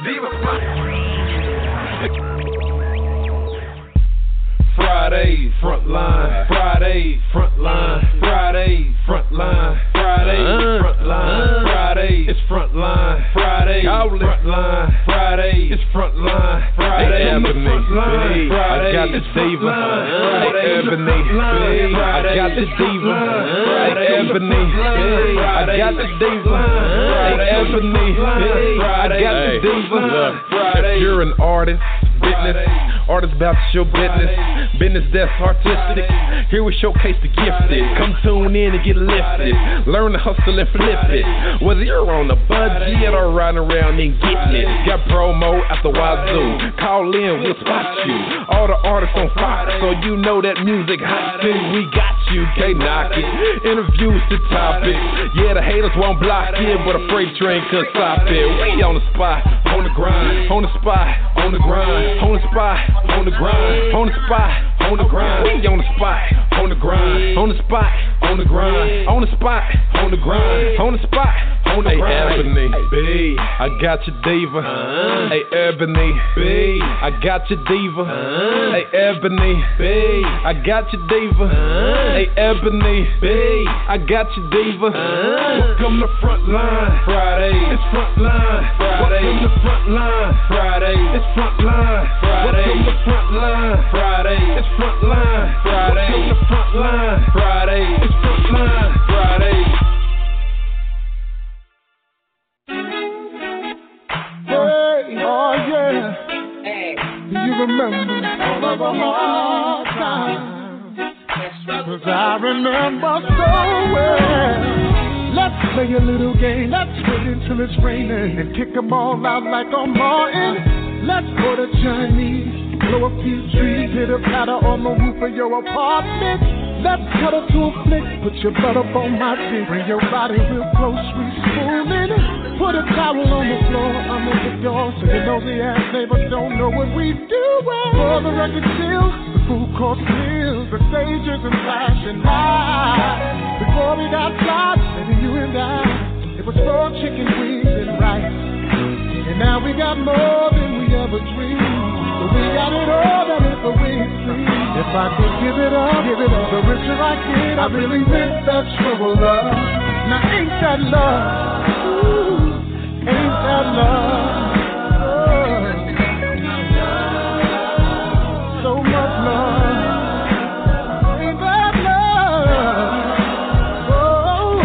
Diva. Friday, front line. Friday, front line. Friday, front line. Friday, front line. Friday, it's front line. Friday, front line. Friday, it's front line. Friday, Ebony, I got the diva. Ebony, I got the diva. Ebony, I got the diva. Ebony, I got the diva. If you're an artist, business, artist about to show business that's artistic. Here we showcase the gifted. Come tune in and get lifted. Learn to hustle and flip it. Whether you're on a budget or riding around and getting it. Got promo at the wazoo. Call in, we'll spot you. All the artists on Fox, so you know that music hot too. We got you, can't knock it. Interviews the topic. Yeah, the haters won't block it, but a freight train could stop it. We on the spot, on the grind, on the spot, on the grind, on the spot, on the grind, on the spot, on the grind. We on the spot, on the grind, on the spot, on the grind, on the spot, on the grind, on the spot, on the grind. Hey, Ebony, B, I got your diva. Hey, Ebony, B, I got your diva. Hey, Ebony, B, I got your diva. Hey, Ebony, B, I got your diva. Welcome to front line. Friday, it's front line. Friday, welcome to front line. Friday, it's front line. Friday, welcome to front line. Friday, it's front line. Friday, welcome to front line. Friday, it's front line. Friday. Hey, oh yeah. Hey. Do you remember all of the hard times? Cause I remember so well. Let's play a little game. Let's wait until it's raining and kick them all out like on Martin. Let's go to Chinese, blow a few trees, hit a paddle on the roof of your apartment. Let's cut her to a flick, put your butt up on my dick, bring your body real close, sweet spooning. Put a towel on the floor under the door, so your nosy ass neighbors don't know what we doing. For the record deal, the food court meals, the stages and fashion high. Before we got fly, maybe you and I, it was 4 chicken wings and rice. And now we got more than we ever dreamed. So we got it all, that is the way it seems. If I could give it up, the richer I get, I really miss that trouble love. Now ain't that love? Ooh, ain't that love? Oh. So much love. Ain't that love? Oh,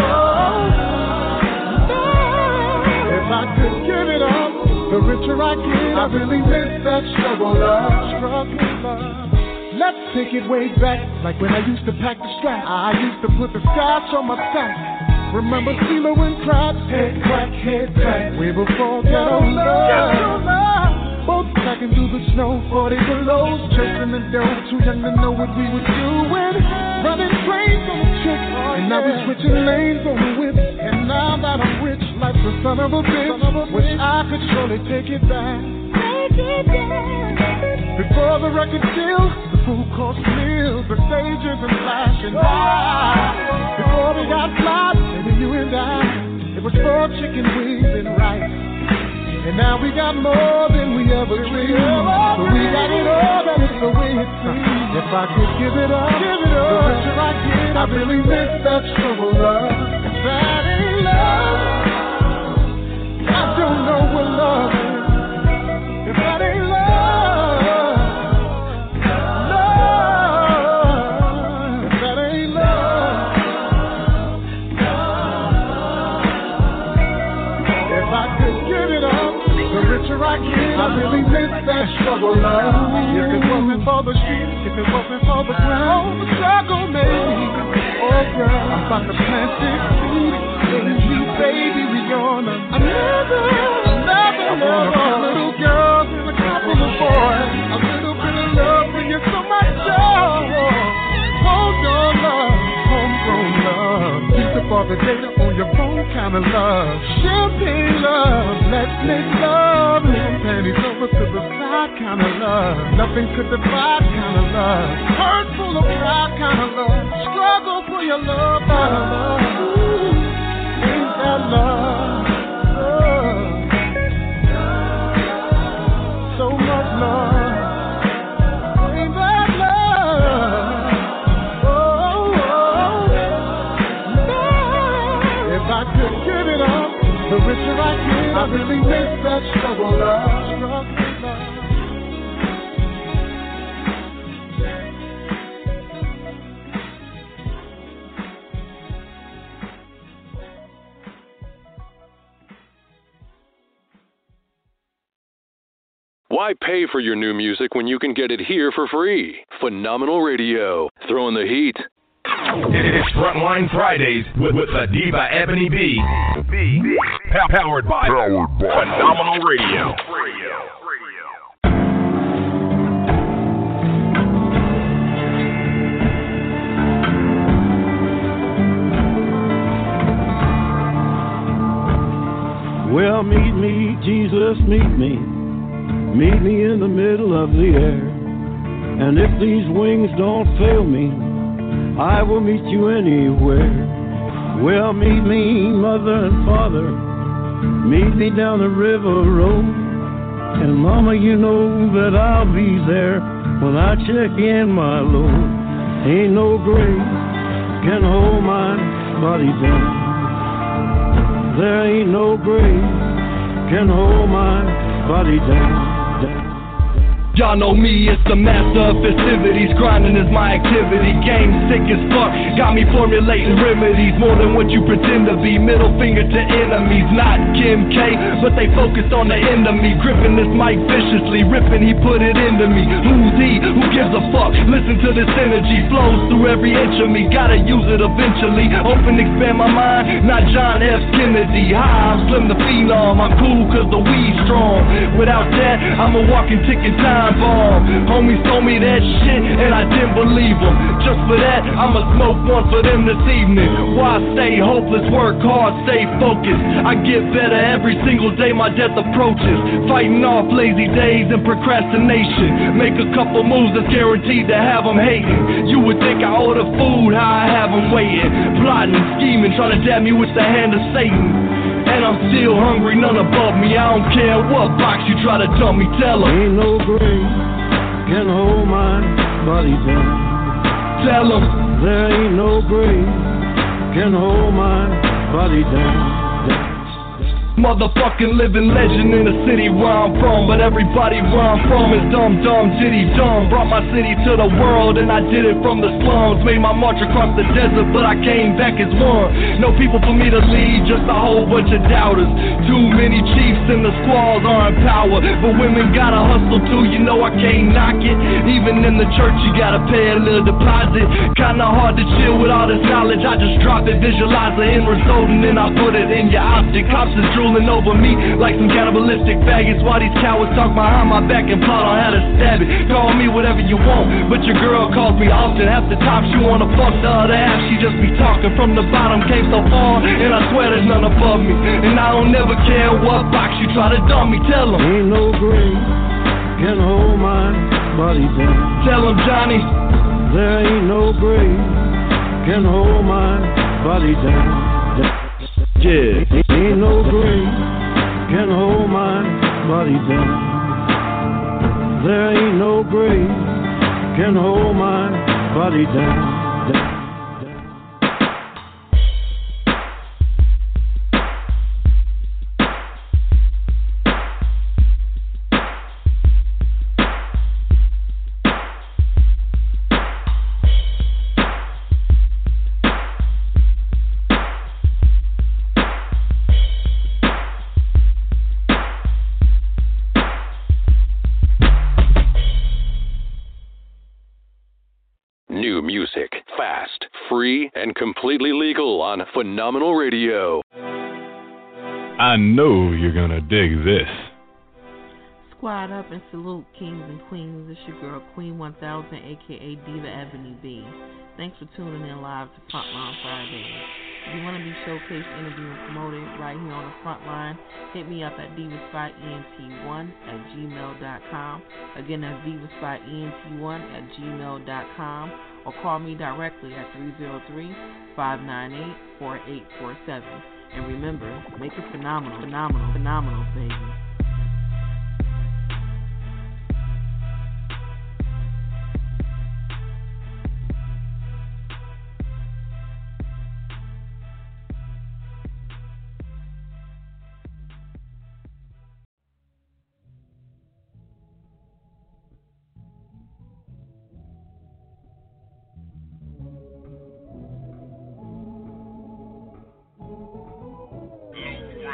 no. If I could give it up, the richer I get, I really miss that struggle love. Let's take it way back, like when I used to pack the strap. I used to put the scotch on my sack. Remember CeeLo and Krabs? Head crack, way before ghetto love. Both packing through the snow, 40 below, chasing the dough, too young to know what we were doing. Running trains on the chick, and now we're switching lanes on the whip. And now that I'm rich, like the son of a bitch, wish I could surely take it back. Before the record deal, the food course meals, the stages and fashion high. Before we got fly, maybe you and I, it was 4 chicken wings and rice. And now we got more than we ever dreamed. So we got it all, that is the way it seems. If I could give it up, the richer I get, I really miss that trouble love. If that ain't love, I don't know what love is. If that ain't love, love. If that ain't love, if I could give it up, the richer I get, I really miss that struggle love. If it wasn't for the streets, if it wasn't for the ground, the struggle made me. Oh girl, I'm about to plant this seed in you, baby. We gonna another little girl and a couple of boys. A little bit of love for you, so much joy. Hold your love, homegrown love. Keep the for the data on your phone, kind of love. Champagne love, let's make love. Little panties over to the side, kind of love. Nothing could divide, kind of love. Hurt full of pride, kind of love. Struggle for your love, out of love. Ooh, ain't that love? Oh. I really miss that struggle love. Why pay for your new music when you can get it here for free? Phenomenal Radio. Throwing the heat. It's Frontline Fridays with the Diva Ebony B. Powered by Phenomenal Radio. Well, meet me, Jesus, meet me. Meet me in the middle of the air. And if these wings don't fail me, I will meet you anywhere. Well, meet me, mother and father. Meet me down the river road. And mama, you know that I'll be there when I check in my load. Ain't no grave can hold my body down. There ain't no grave can hold my body down. Y'all know me, it's the master of festivities. Grinding is my activity. Game sick as fuck, got me formulating remedies. More than what you pretend to be. Middle finger to enemies, not Kim K, but they focused on the end of me. Gripping this mic viciously, ripping, he put it into me. Who's he? Who gives a fuck? Listen to this energy, flows through every inch of me. Gotta use it eventually. Open, expand my mind, not John F. Kennedy. Hi, I'm Slim the Phenom, I'm cool cause the weed's strong. Without that, I'm a walking ticking time bomb. Homies told me that shit and I didn't believe them. Just for that, I'ma smoke one for them this evening. Why stay hopeless, work hard, stay focused. I get better every single day my death approaches. Fighting off lazy days and procrastination. Make a couple moves that's guaranteed to have them hating. You would think I order food, how I have them waiting. Plotting, scheming, trying to dab me with the hand of Satan. And I'm still hungry, none above me. I don't care what box you try to dump me, tell them. Ain't no grave can hold my body down. Tell them. There ain't no grave can hold my body down. Motherfucking living legend in the city where I'm from. But everybody where I'm from is dumb, diddy, dumb. Brought my city to the world and I did it from the slums. Made my march across the desert but I came back as one. No people for me to lead, just a whole bunch of doubters. Too many chiefs and the squaws are in power. But women gotta hustle too, you know I can't knock it. Even in the church you gotta pay a little deposit. Kinda hard to chill with all this knowledge, I just drop it. Visualize the end result and then I put it in your object. Cops is drooling over me like some cannibalistic faggots. While these cowards talk behind my back and plot on how to stab it. Call me whatever you want, but your girl calls me often. Half the time she wanna fuck, the other half she just be talking. From the bottom came so far, and I swear there's none above me. And I don't never care what box you try to dump me, tell them. Ain't no grave can hold my body down. Tell them, Johnny. There ain't no grave can hold my body down. Yeah, ain't no grave can hold my body down. There ain't no grave can hold my body down. New music, fast, free, and completely legal on Phenomenal Radio. I know you're gonna dig this. Squad up and salute kings and queens. It's your girl Queen 1000, aka Diva Ebony B. Thanks for tuning in live to Frontline Fridays. If you want to be showcased, interviewed, and promoted right here on the front line, hit me up at divaspyent1@gmail.com. Again, that's divaspyent1@gmail.com. Or call me directly at 303-598-4847. And remember, make it phenomenal, baby.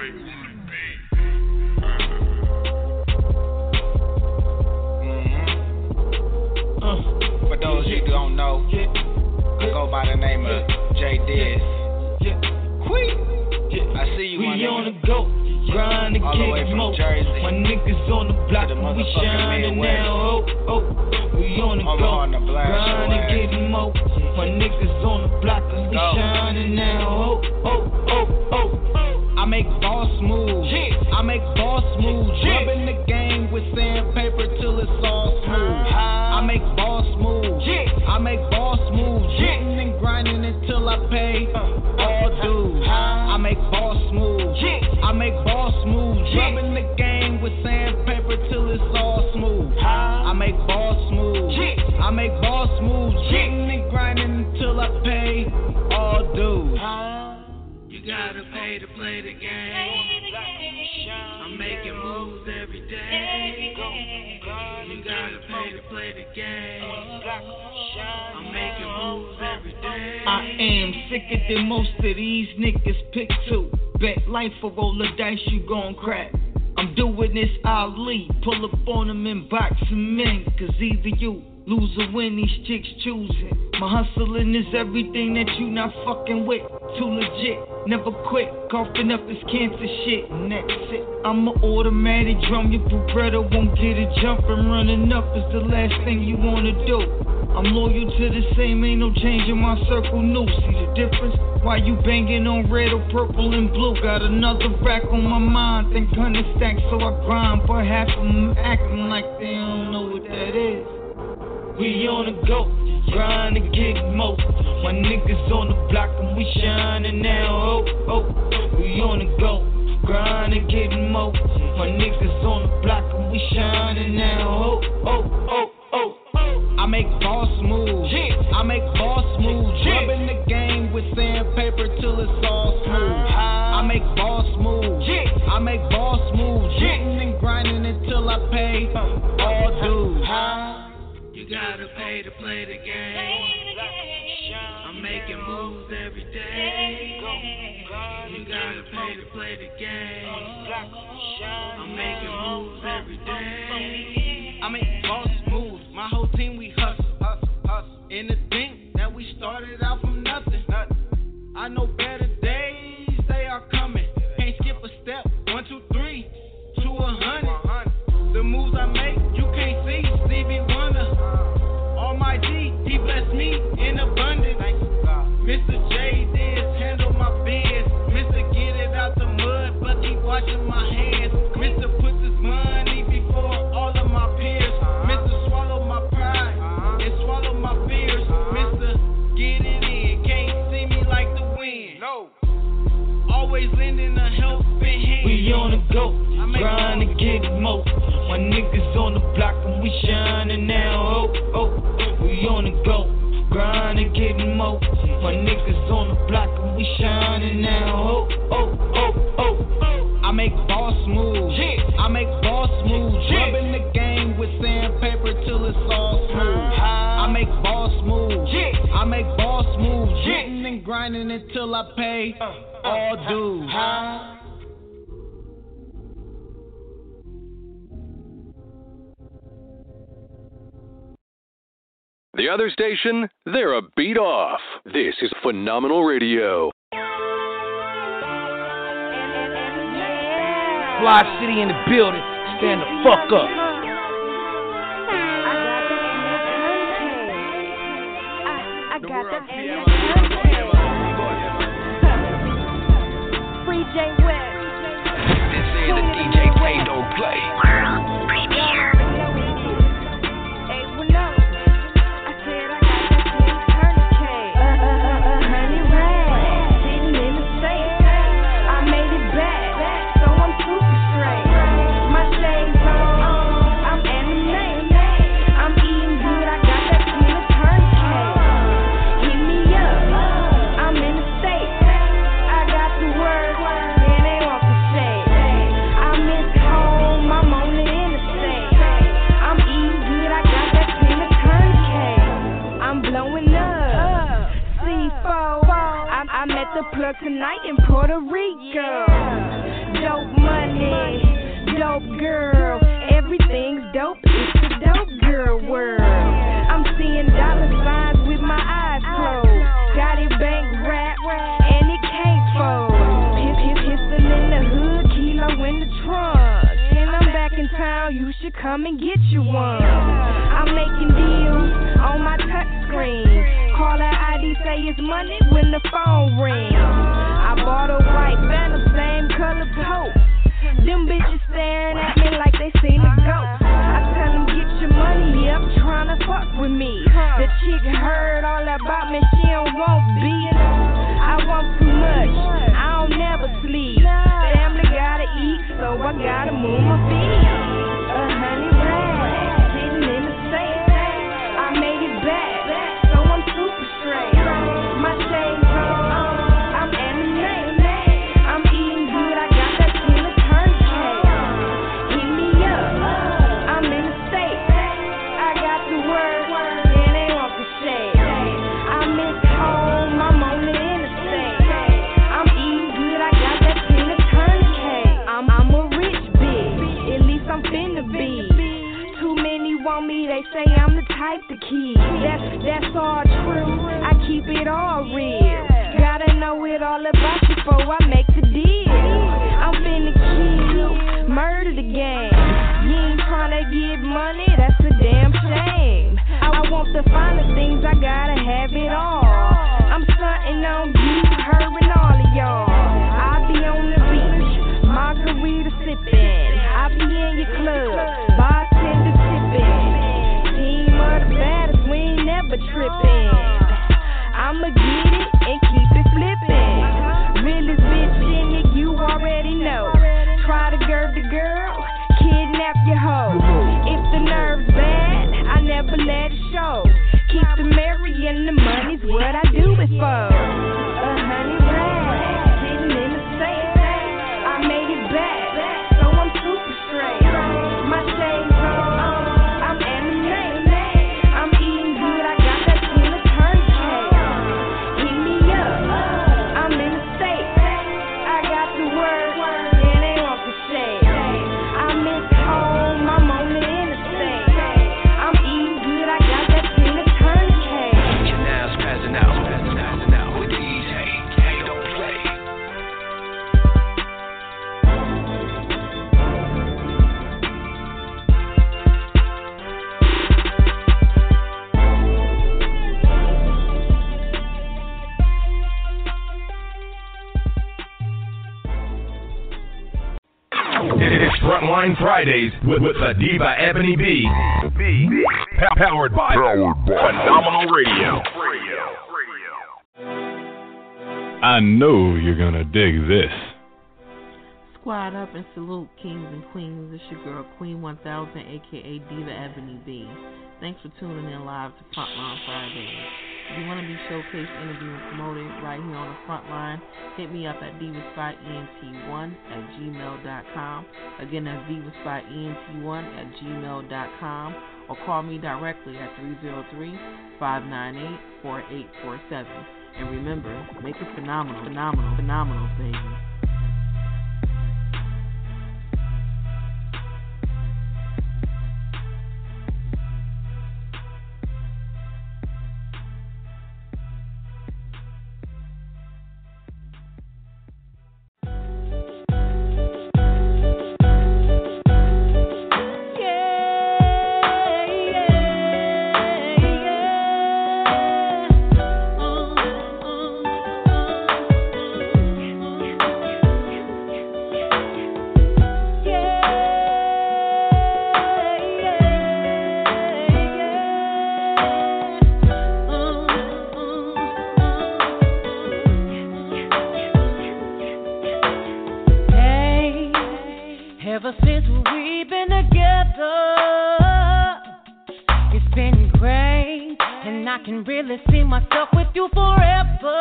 For those who don't know, I go by the name of J Diz. I see you, my nigga. We on the go, grind and all the way get from more. Jersey. My niggas on the block, to the we shining now. We on the go, grind and get more. My niggas on the block, we shining now. I make boss moves. I make boss moves. Rubbing the game with sandpaper till it's all smooth. I make boss moves. I make boss moves. Getting and grinding until I pay all dues. I make boss moves. I make boss moves. Rubbing the game with sandpaper till it's all smooth. I make boss moves. I make boss moves. Getting and grinding until I pay all dues. You gotta pay to play the game. I'm making moves every day. You gotta pay to play the game. I'm making moves every day. I am sicker than most of these niggas pick two. Bet life for roll the dice, you gon' crack. I'm doing this Ali, pull up on them and box them in. Cause either you lose or win, these chicks choosing. My hustling is everything that you not fucking with. Too legit, never quit. Coughing up this cancer shit, and that's it. I'm an automatic drum, your vibrato won't get a jump. And running up is the last thing you wanna do. I'm loyal to the same, ain't no change in my circle, new. See the difference? Why you banging on red or purple and blue? Got another rack on my mind, think 100 stacks, so I grind. But half of them acting like they don't know what that is. We on the go, grind to get more. My niggas on the block and we shining now. We on the go, grind to get more. My niggas on the block and we shining now. I make boss moves. I make boss moves. Rubbing the game with sandpaper till it's all smooth. I make boss moves. I make boss moves. Getting and grinding until I pay all dues. You gotta pay to play the game. I'm making moves every day. You gotta pay to play the game. I'm making moves every day. I make boss moves. My whole team, we hustle. In the thing that we started out from nothing. I know better days, they are coming. Can't skip a step. 1, 2, 3 to 100. The moves I make, you can't see. Stevie Wonder. Almighty, he blessed me in abundance. Mr. J Diz handle my biz. Mr. Get it out the mud, but keep washing my hands. Mr. puts his money before all of my peers. Mr. swallow my pride and swallow my fears. Mr. Get it in, can't see me like the wind. No, always lending a helping hand. We on the go, grind to get more. My niggas on the block and we shining now. We on the go, grind and get more. My niggas on the block and we shining now. I make boss moves. I make boss moves. Rubbing the game with sandpaper till it's all smooth. I make boss moves. I make boss moves. Getting and grinding until I pay all dues. The other station, they're a beat off. This is Phenomenal Radio. Fly City in the building. Stand the fuck up. I got the Free J West. This is the DJ Play Don't Play. Plug tonight in Puerto Rico. should come and get you one. I'm making deals on my touch screen. Call her ID, say it's money when the phone rings. I bought a white Phantom, same color coat. Them bitches staring at me like they seen a ghost. I tell them get your money up, tryna fuck with me. The chick heard all about me, she don't want being. I want too much, I don't never sleep. Family gotta eat, so I gotta move my feet. A honey rag, sitting in the safe. I made it back, so I'm super straight. My shades on, I'm animated. I'm eating good, I got that killer turnkey. Hit me up, I'm in the state. I got the word, and they want the shade. I miss home, I'm on the interstate. I'm eating good, I got that killer turnkey. I'm a rich bitch, at least I'm finna be. Too many want me, they say I'm the type to keep. That's all true, I keep it all real. Gotta know it all about you before I make the deal. I'm finna kill, murder the game. You ain't tryna get money, that's a damn shame. I want the finer things, I gotta have it all. I'm stunting on you, her and all of y'all. I'll be on the beach, margarita sipping. I'll be in your club, bartender tipping. Team of the baddest, we ain't never tripping. I'ma get it and keep it flipping. Realest bitch in it, you already know. Try to gird the girl, kidnap your hoe. If the nerve's bad, I never let it show. Keep the merry and the money's what I do it for. A honey rag, sitting in the safe. I made it back, so I'm super straight. My shades on, I'm animated. I'm eating good, I got that killer turnkey. Hit me up, I'm in the state. I got the word, and they want the shade. I miss home, I'm on the interstate. I'm eating good, I got that killer turnkey. You're now spazzing out with DJ. Hey, don't play. It's Frontline Fridays with the Diva Ebony B. Powered by Phenomenal Radio. I know you're gonna dig this. Squad up and salute kings and queens. It's your girl Queen 1000, aka Diva Ebony B. Thanks for tuning in live to Frontline Fridays. If you want to be showcased, interviewed, and promoted right here on the Frontline, hit me up at divaspotent1@gmail.com. Again, that's divaspotent1@gmail.com. Or call me directly at 303-598-4847. And remember, make it phenomenal, baby. Ever since we've been together, it's been great, and I can really see myself with you forever.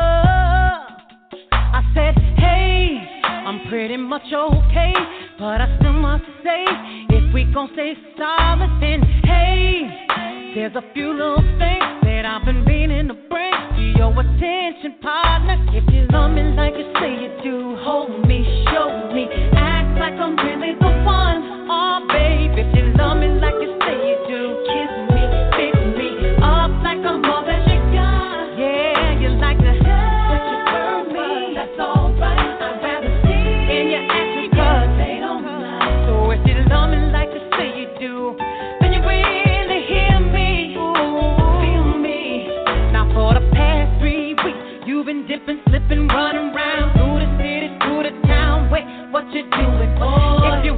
I said, hey, I'm pretty much okay, but I still must say, if we gon' stay solid, then hey, there's a few little things that I've been meaning to bring to your attention, partner. If you love me like you say you do, hold me, show me, act like I'm really the one. Oh, babe, if you love me like you say you do, kiss me, pick me up like I'm all that you got. Yeah, you like to but you burn me, that's alright. I'd rather see in your actions, cause they don't lie. So if you love me like you say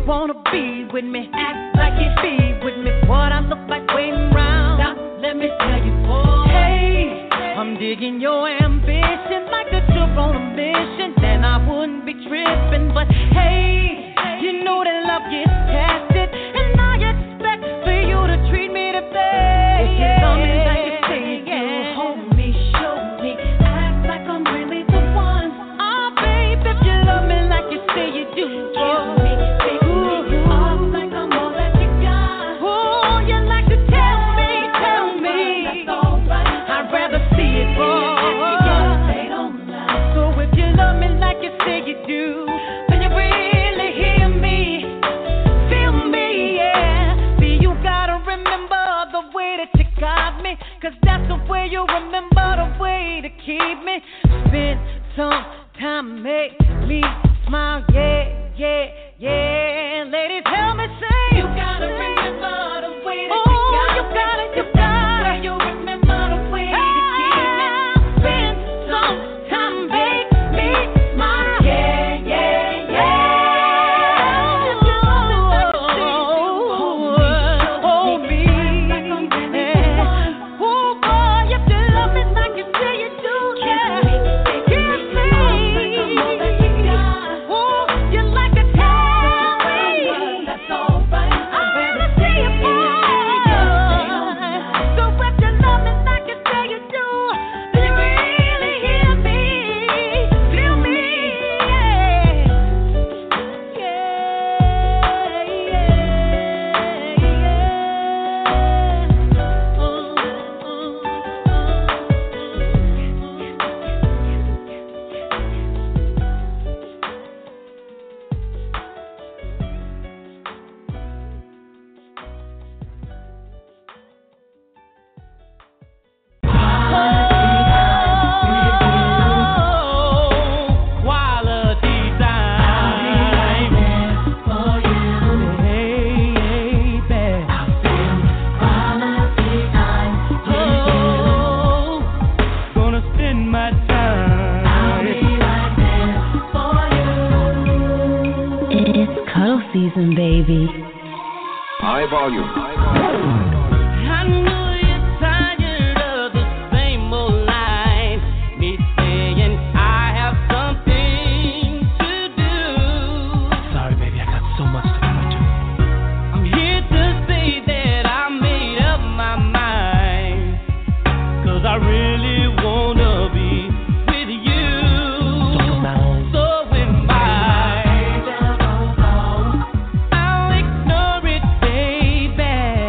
wanna be with me, act like you be with me. What I look like waiting round, stop, let me tell you. Hey, I'm digging your ambition like that you're on a mission. Then I wouldn't be tripping, but hey, you know that love gets tested, and I expect for you to treat me the best. If you love me like you say you do, hold me, show me, act like I'm really the one. Oh, babe, if you love me like you say you do, kiss me, take me off like I'm all that you got. Oh, you like to tell me, that's alright. I'd rather see it all. So if you love me like you say you do, then you really hear me, feel me, yeah. See, you gotta remember the way that you got me, 'cause that's the way you remember the way to keep me. Spend some time, make me smile, yeah, yeah, yeah. Ladies, help me sing. You gotta remember the way that you got me. You gotta. You remember the way to keep me. Spend some time, make me smile, yeah, yeah, yeah. Hold me, yeah. Oh boy, if you love me like you say you do, yeah. Kiss me. Oh, you like to tell me. That's alright. I wanna see you, boy. So if you love me like you say you do, then you really hear me, feel me, yeah. Quality time. Gonna spend my time. It's cuddle season, baby. High volume. I know you're tired of the same old line. Me saying I have something to do. Sorry, baby, I got so much to do. I'm here to say that I made up my mind, 'cause I really wanna be with you. So am I. I'll ignore it, baby.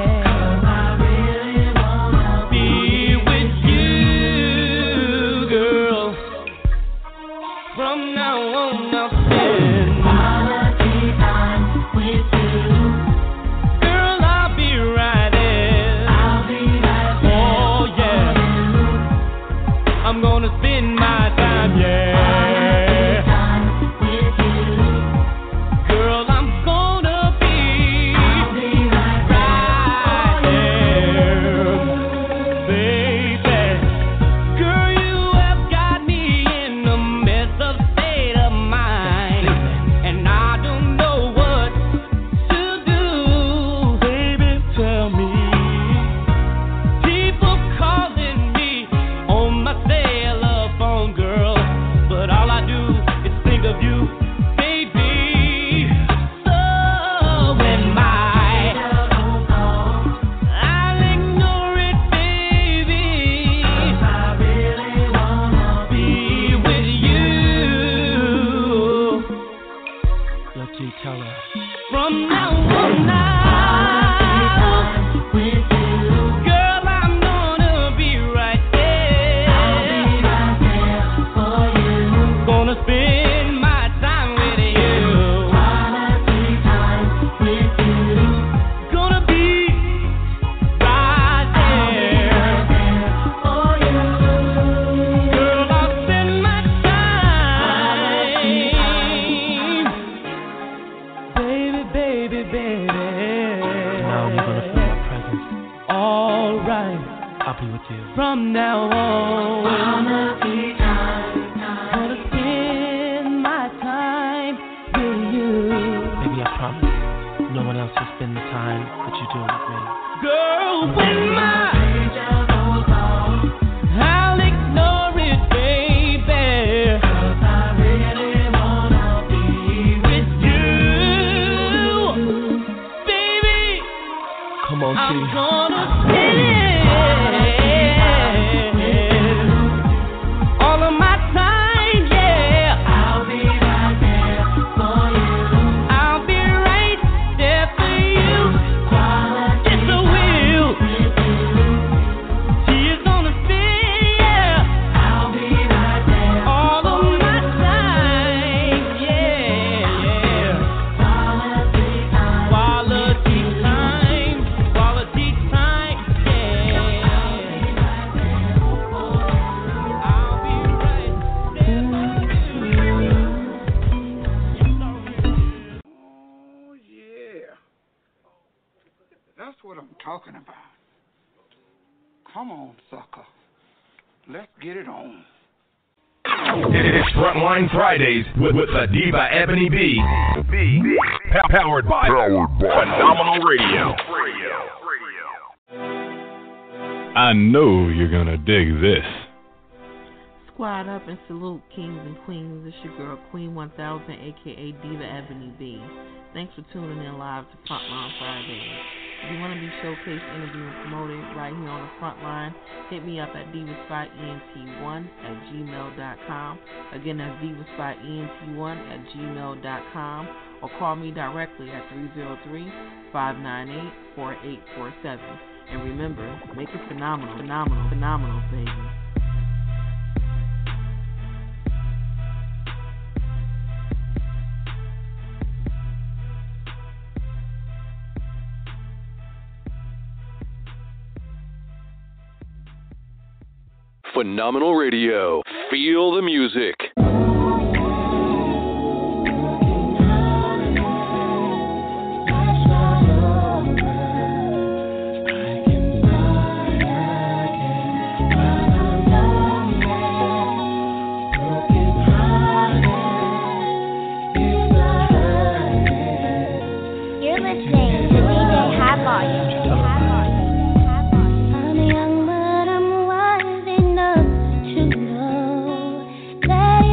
Be with you, girl. From now on, I'll spend quality time with you. Girl, I'll be right there. Oh, yeah. I'm gonna spend my time, yeah. Girl, I'm gonna be right there, baby. Girl, you have got me in a mess of state of mind, and I don't know what to do. Baby, tell me. People calling me on my cellular phone, girl, but all I do is think of you, baby. So am I. I'll ignore it, baby. I really wanna be with you. Look, G, tell her. From now on, now with you, girl, I'm gonna be right there. I'll be right there for you. Gonna spend my time with you. Quality time with you. Gonna be right there for you. Girl, I'll spend my time. Baby, baby. Now you're gonna feel my presence. All right. I'll be with you. From now on, gonna spend my time with you. Baby, I promise. to spend the time that you do with me. Girl, when my angel goes on, I'll ignore it, baby. 'Cause I really wanna be with you, baby. Come on, I'm T. gonna spend all of my time, yeah. I'll be right there for you. I'll be right there for you. Yes, I will. She is gonna spend, yeah. I'll be right there. All of my time, yeah, yeah. Quality time. Quality time. Quality time, yeah. I'll be right there. Oh, yeah. That's what I'm talking about. Come on, sucker. Let's get it on. It's Frontline Fridays with the Diva Ebony B. Powered by Phenomenal Radio. I know you're gonna dig this. Squad up and salute kings and queens. It's your girl Queen 1000, aka Diva Ebony B. Thanks for tuning in live to Frontline Fridays. If you want to be showcased, interviewed, and promoted right here on the Frontline, hit me up at divaspyent1@gmail.com. Again, that's divaspyent1@gmail.com, or call me directly at 303-598-4847. And remember, make it phenomenal, phenomenal, phenomenal, baby. Phenomenal Radio. Feel the music. You're listening to DJ High Volume. I'm young, but I'm wise enough to know that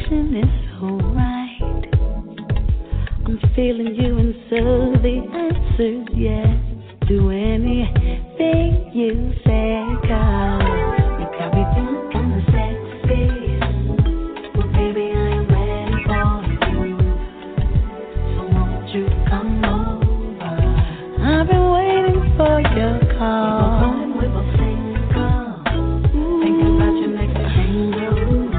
feeling is so right. I'm feeling you, and so the answer's yes to anything you say. 'Cause you got me feeling kinda sexy. Well, baby, I am ready for you. So won't you come over? I've been waiting for your call. We will sing. Thinking about you makes me tingle.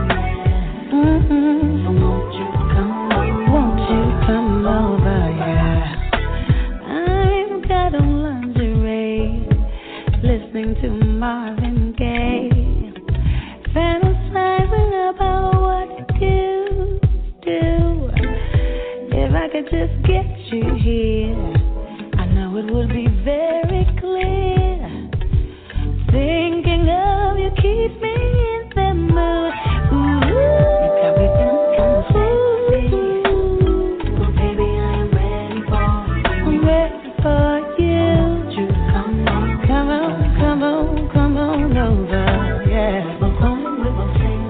So won't you come over? Won't you come over? Yeah. I've got on lingerie, listening to Marvin Gaye, fantasizing about what you do. If I could just get you here, I know it would be very clear. Thinking of you keeps me in the mood. Ooh, you got me feeling kinda sexy. Well, baby, I am ready for you. I'm ready for you. You come on, come on, come on, come on over, yeah. We're going, we will sing.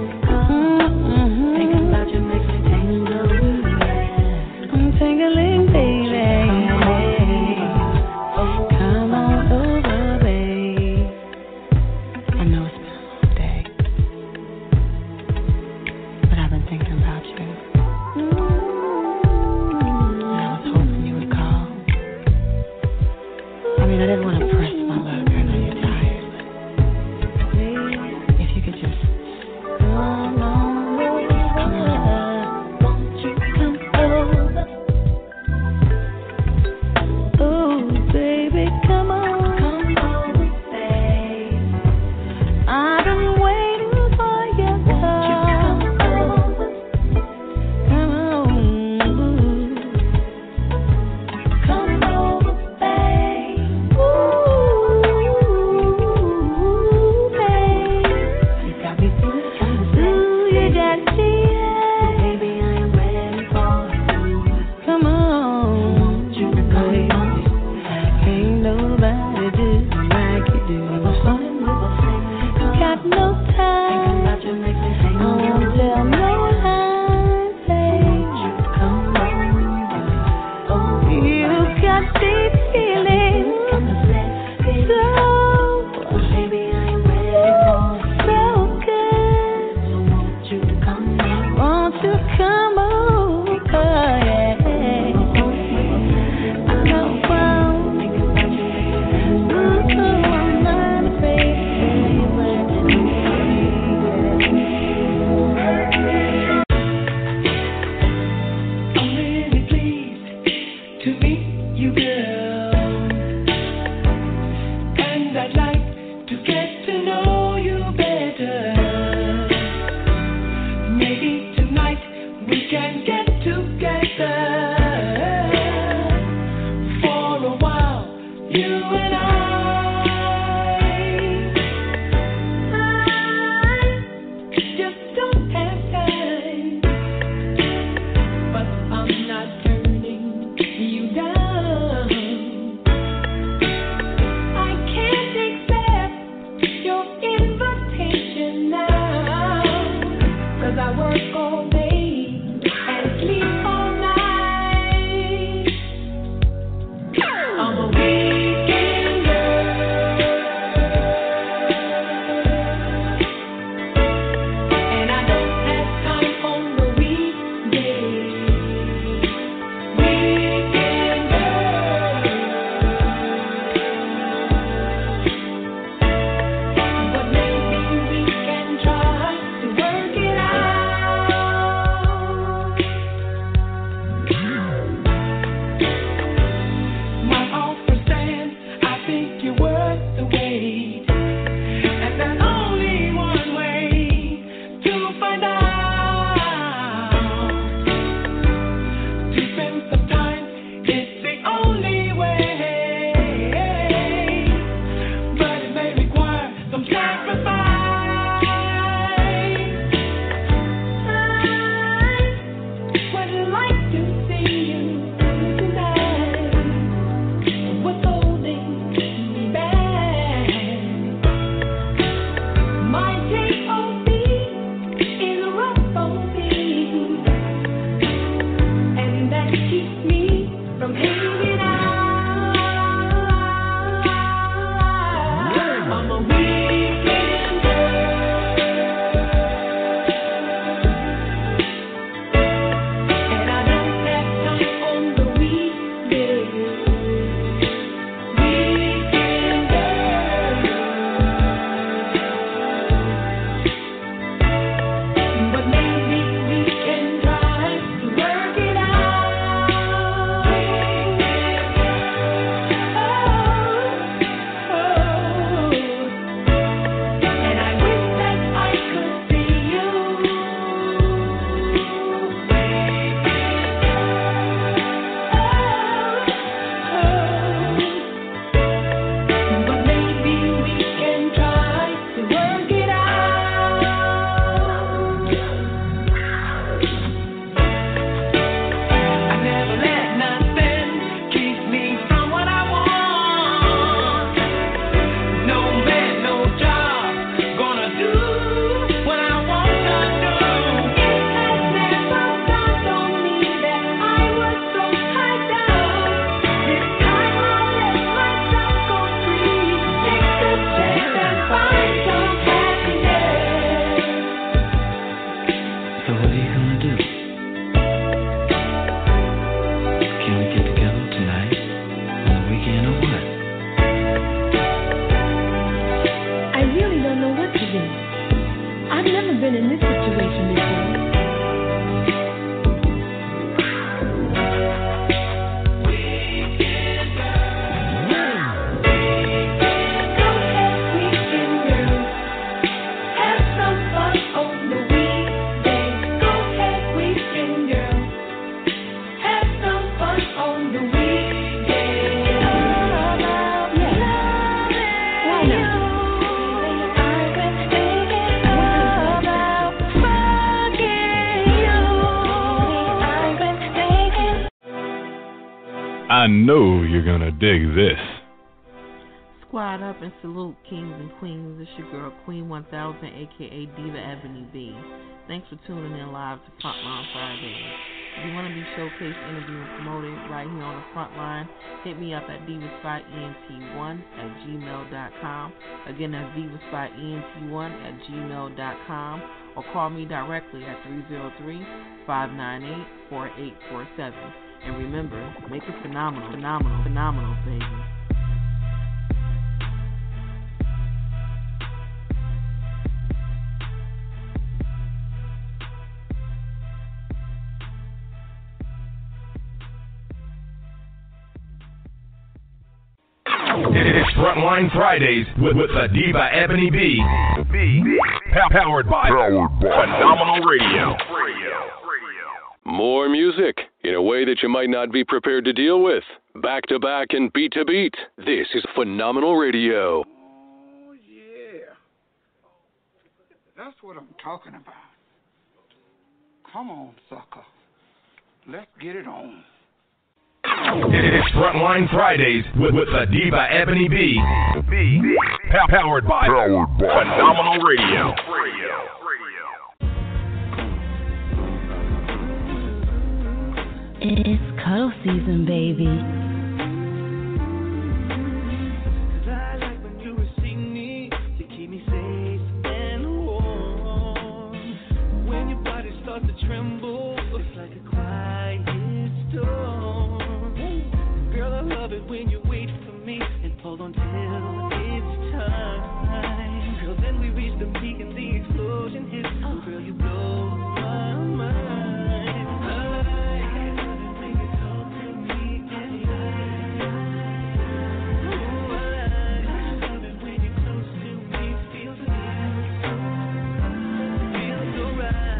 Thinking about you makes me tingle, yeah. I'm tingling, baby. in this situation before. I know you're gonna dig this. Squad up and salute kings and queens. It's your girl Queen 1000, aka Diva Ebony B. Thanks for tuning in live to Frontline Fridays. If you want to be showcased, interviewed, and promoted right here on the front line, hit me up at divaspyent1@gmail.com. Again, that's divaspyent1@gmail.com, or call me directly at 303-598-4847. And remember, make it phenomenal, phenomenal, phenomenal, baby. It's Frontline Fridays with the Diva Ebony B. Powered by Phenomenal Radio. More music in a way that you might not be prepared to deal with. Back to back and beat to beat. This is Phenomenal Radio. Oh, yeah. That's what I'm talking about. Come on, sucker. Let's get it on. It's Frontline Fridays with the Diva Ebony B. Powered by Phenomenal Radio. It's cuddle season, baby. To tremble, it's like a quiet storm. Girl, I love it when you wait for me and hold on till it's time. Girl, then we reach the peak and the explosion hits. Oh, girl, you blow my mind. I love it when you talk to me and I love it when you're close to me, feels so right.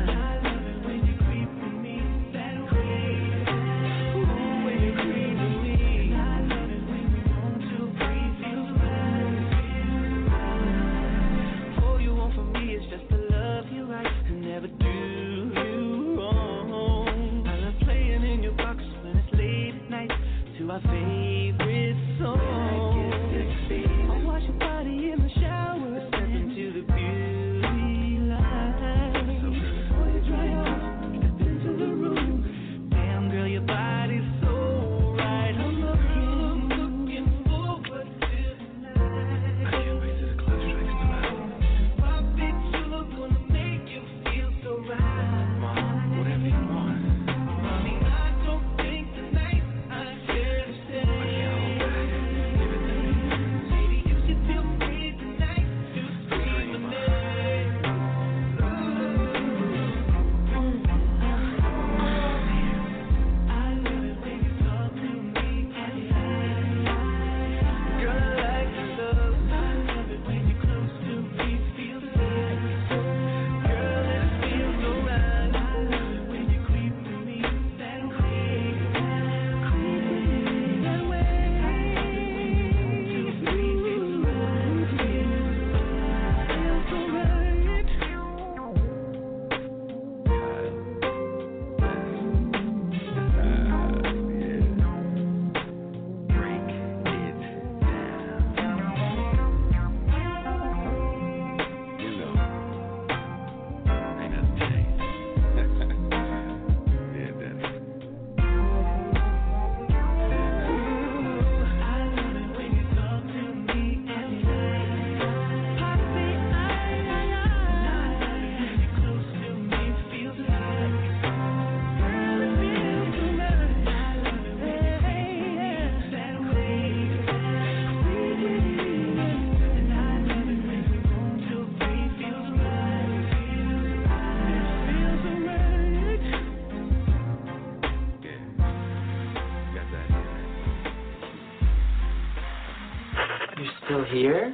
here?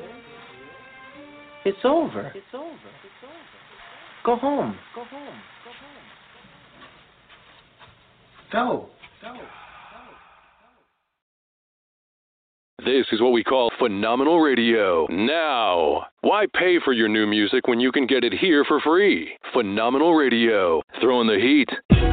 It's over. Go home. Go. This is what we call phenomenal radio. Now, why pay for your new music when you can get it here for free? Phenomenal radio. Throwing the heat.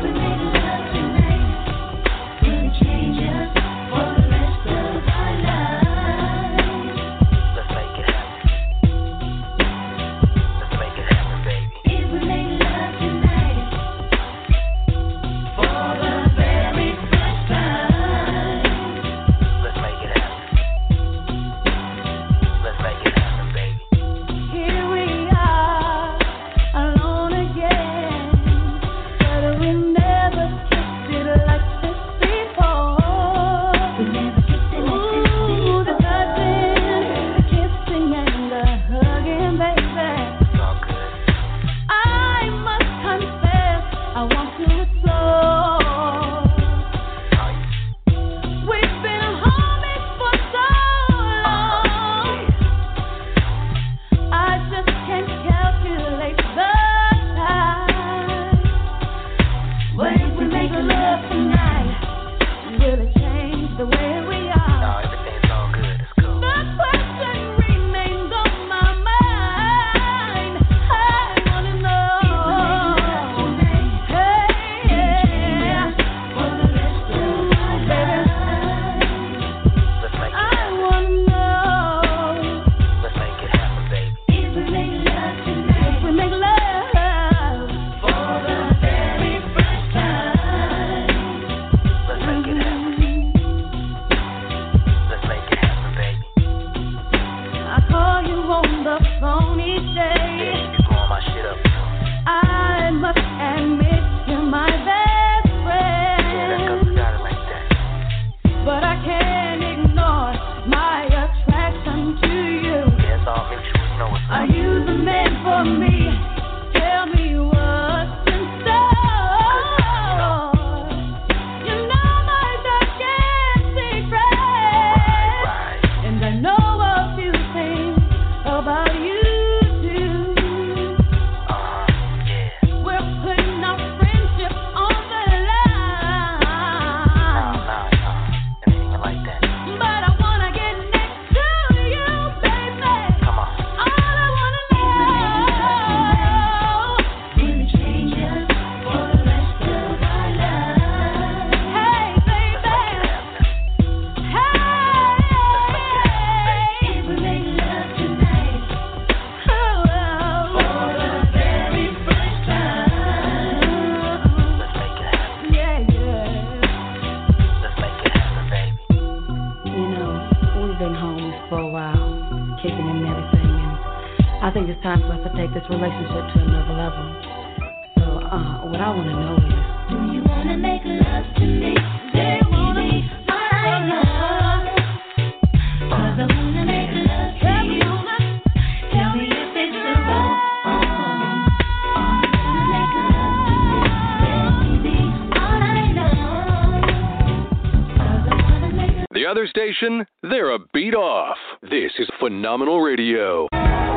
They're a beat off. This is phenomenal radio.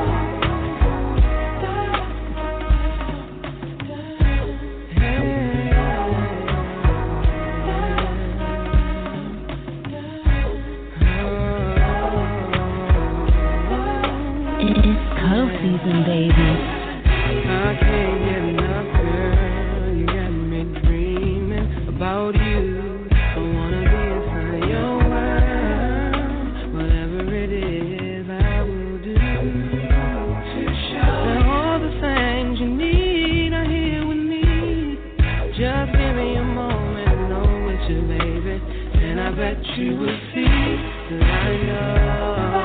It's cuddle season, baby. I can't get enough, girl. You got me dreaming about you. You will see that I know.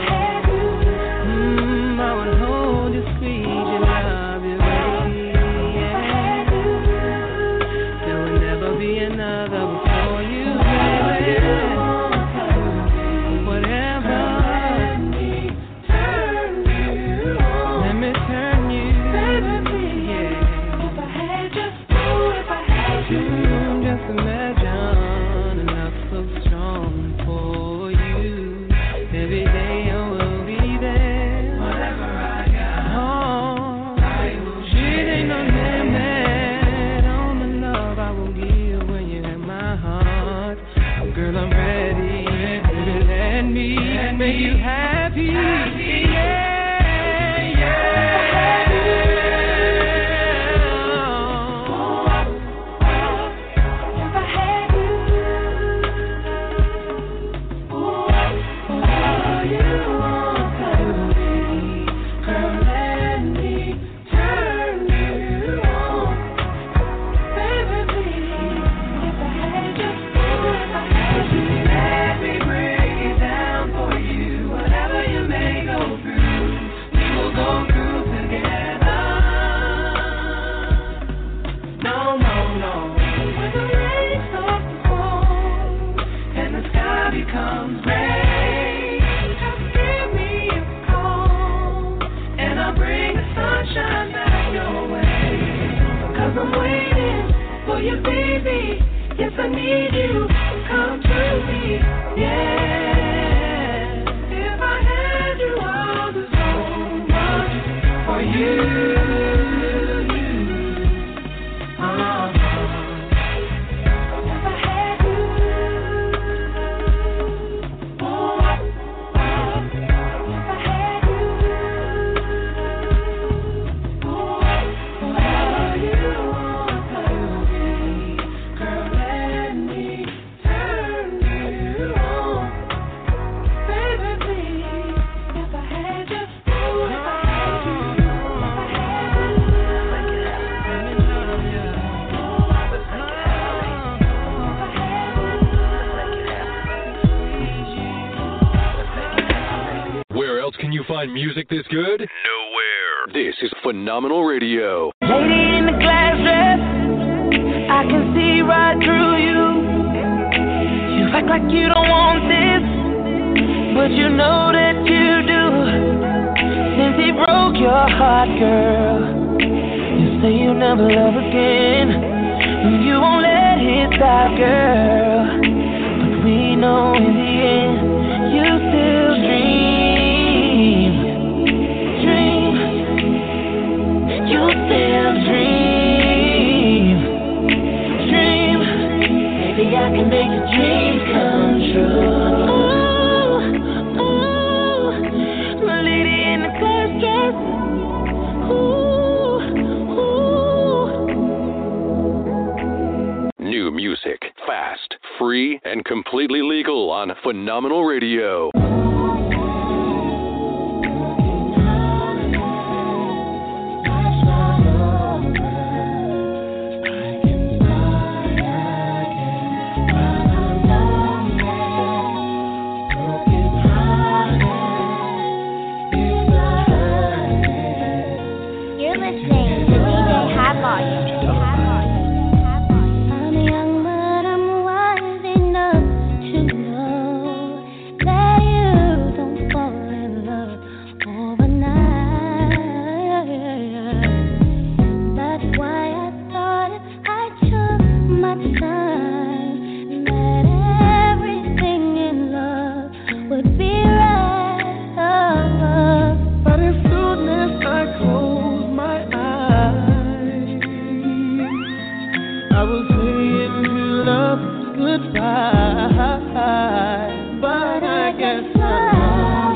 I would hold you, squeeze you, love you, baby. Yeah. There will never be another before you, baby. Whatever. Let me turn you. Yeah. If I had just food, just imagine. So strong for 'cause I'm waiting for you, baby. Yes, I need you to come to me. Yeah. If I had you, I'll do so much for you. Can you find music this good? Nowhere. This is Phenomenal Radio. Lady in the glass dress, I can see right through you. You act like you don't want this, but you know that you do. Since he broke your heart, girl, you say you'll never love again. You won't let it stop, girl. But we know in the end, you still dream. You still dream. Maybe I can make your dreams come true. Ooh, my lady in the glass dress. New music, fast, free, and completely legal on Phenomenal Radio. I'm young, but I'm wise enough to know that you don't fall in love overnight. That's why I thought if I took my time, that everything in love would be right. But as soon as I close my eyes, I was saying to love goodbye, but I guess I'm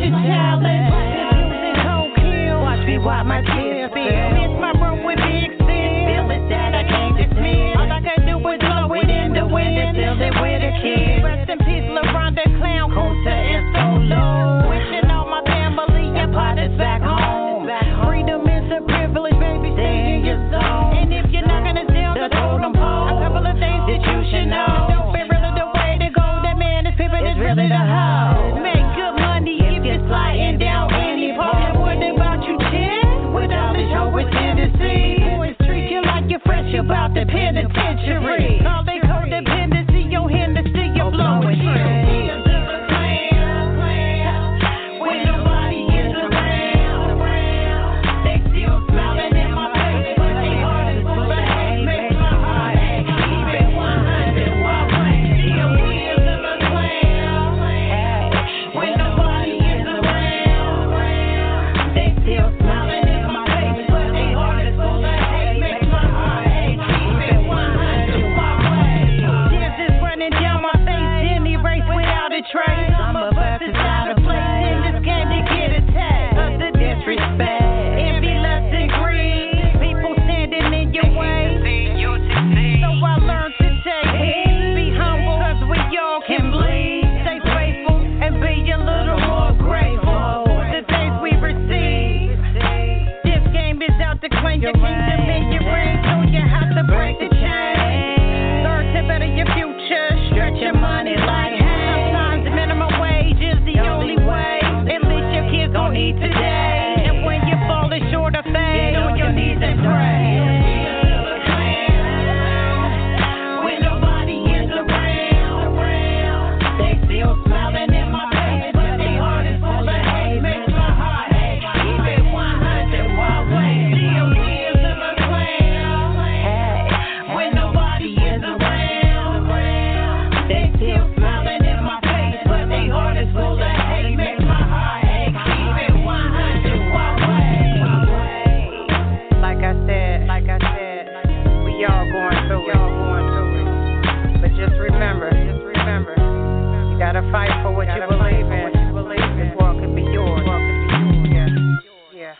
your talent. Cold kill. Watch me wipe my tears. Miss my room with big sins. Feelings that I can't dismiss. All I can do is blow it in the wind and fill it with a kiss. Rest in peace, LeBron the Clown, Kunta and Solo. Wishing all my family and partners back home. Freedom is a privilege, baby. Stay in your zone. And if you're not gonna steal the totem pole, a couple of things that you should know. Don't be really the way to go. That man is pimping, is really the hoe. Make good money if you're sliding down any pole. And what about you, chick? With all this over tendency, boys treat you like you're fresh about the penitentiary. Call they codependency, your Hennessy, you're blowing shit. Some of us is out of place in this game to get attacked. Of the disrespect, envy, lust, and greed. People standing in your way. So I learned to take heed. Be humble, cause we all can bleed. Stay faithful and be a little more grateful for the things we receive. This game is out to claim your kingdom in your ring, so you have to break the chain. Learn to better your future, stretch your money like don't eat today. And when you're falling short of fame, get on your knees and pray. When nobody is around, they still smiling in my face, but their heart is full of hate. Makes my heart ache. Keep it 100 while waiting. Still wheels in my clown. When nobody is around, they still smiling in my face, but their heart is full of hate. Makes my heart ache. Like I said, we all going through it. But just remember, you gotta fight for what you believe in. This world could be yours. Yeah.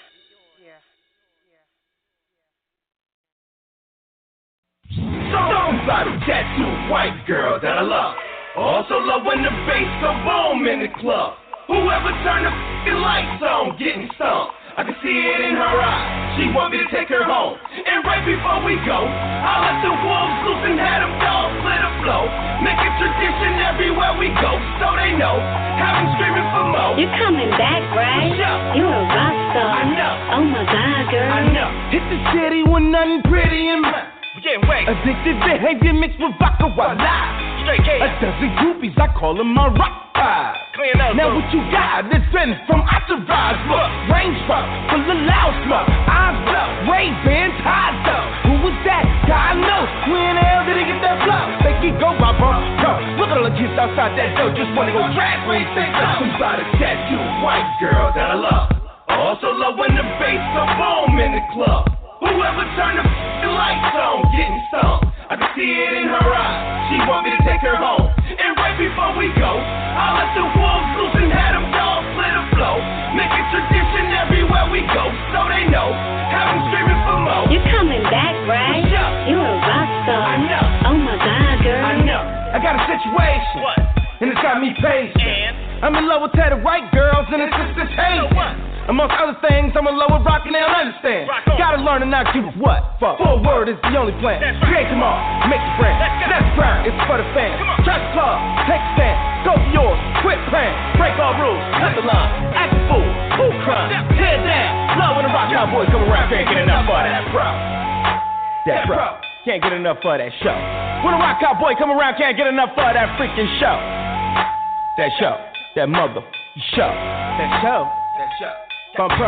Somebody tattooed white girl that I love. Also love when the bass go boom in the club. Whoever turned the f***ing lights on, getting stumped. I can see it in her eyes. She want me to take her home. And right before we go, I let the wolves loose and had them dogs let her flow. Make a tradition everywhere we go, so they know. Have them screaming for more. You're coming back, right? You're a rock star. I know. Oh my God, girl. I know. Hit the city with nothing pretty in mind. Addicted behavior mixed with vodka, voila. Straight K. A dozen groupies, I call them my rock pies. Now what you got is been from Entourage. Look, Range Rover, full of loud smoke. Eyes up, Ray-Ban ties up. Who was that? God knows. Where in the hell did he get that flow? Make it go, my bro. Look at all the kids outside that door, just wanna go trash when he say go. Somebody tattooed white girl that I love. Also love when the bass go boom in the club. Whoever turned the lights on, getting stumped. I can see it in her eyes. She want me to take her home. And right before we go, I let the wolves loose and had them dogs let her flow. Make a tradition everywhere we go, so they know. Have them screaming for more. You're coming back, right? You're a rock star. I know. Oh my God, girl. I know. I got a situation. What? And it's got me patient. And? I'm in love with tatted white girls and it's just this hate. Amongst other things, I'm in love with rock and they don't understand. Gotta learn to not give a what. Fuck. Full word is the only plan. Create them all, make a brand. That's right, it's for the fans. Try the club, take a stand. Go for yours, quit praying. Break all rules, cut the line. Act a fool, fool crime. Tear down. Love when the rock cowboys come around, can't get enough of that bro. That bro. Can't get enough of that show. When a rock cowboy come around, can't get enough of that freaking show. That show. That mother show. That show. That show. I'm either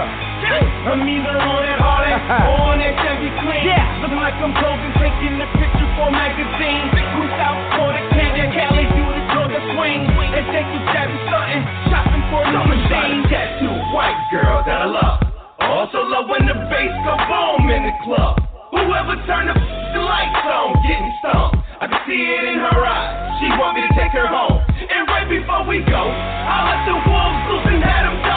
on that hard or on that Chevy Queen. Yeah. Looking like I'm closing, taking a picture for a magazine. Who's out for the Kenya, Cali, do the Georgia swing. And take you Chevy something, shopping for the machine. Tattooed white girl that I love. Also love when the bass go boom in the club. Whoever turned the lights on, getting stumped. I can see it in her eyes. She want me to take her home. And right before we go, I let the wolves loose and had them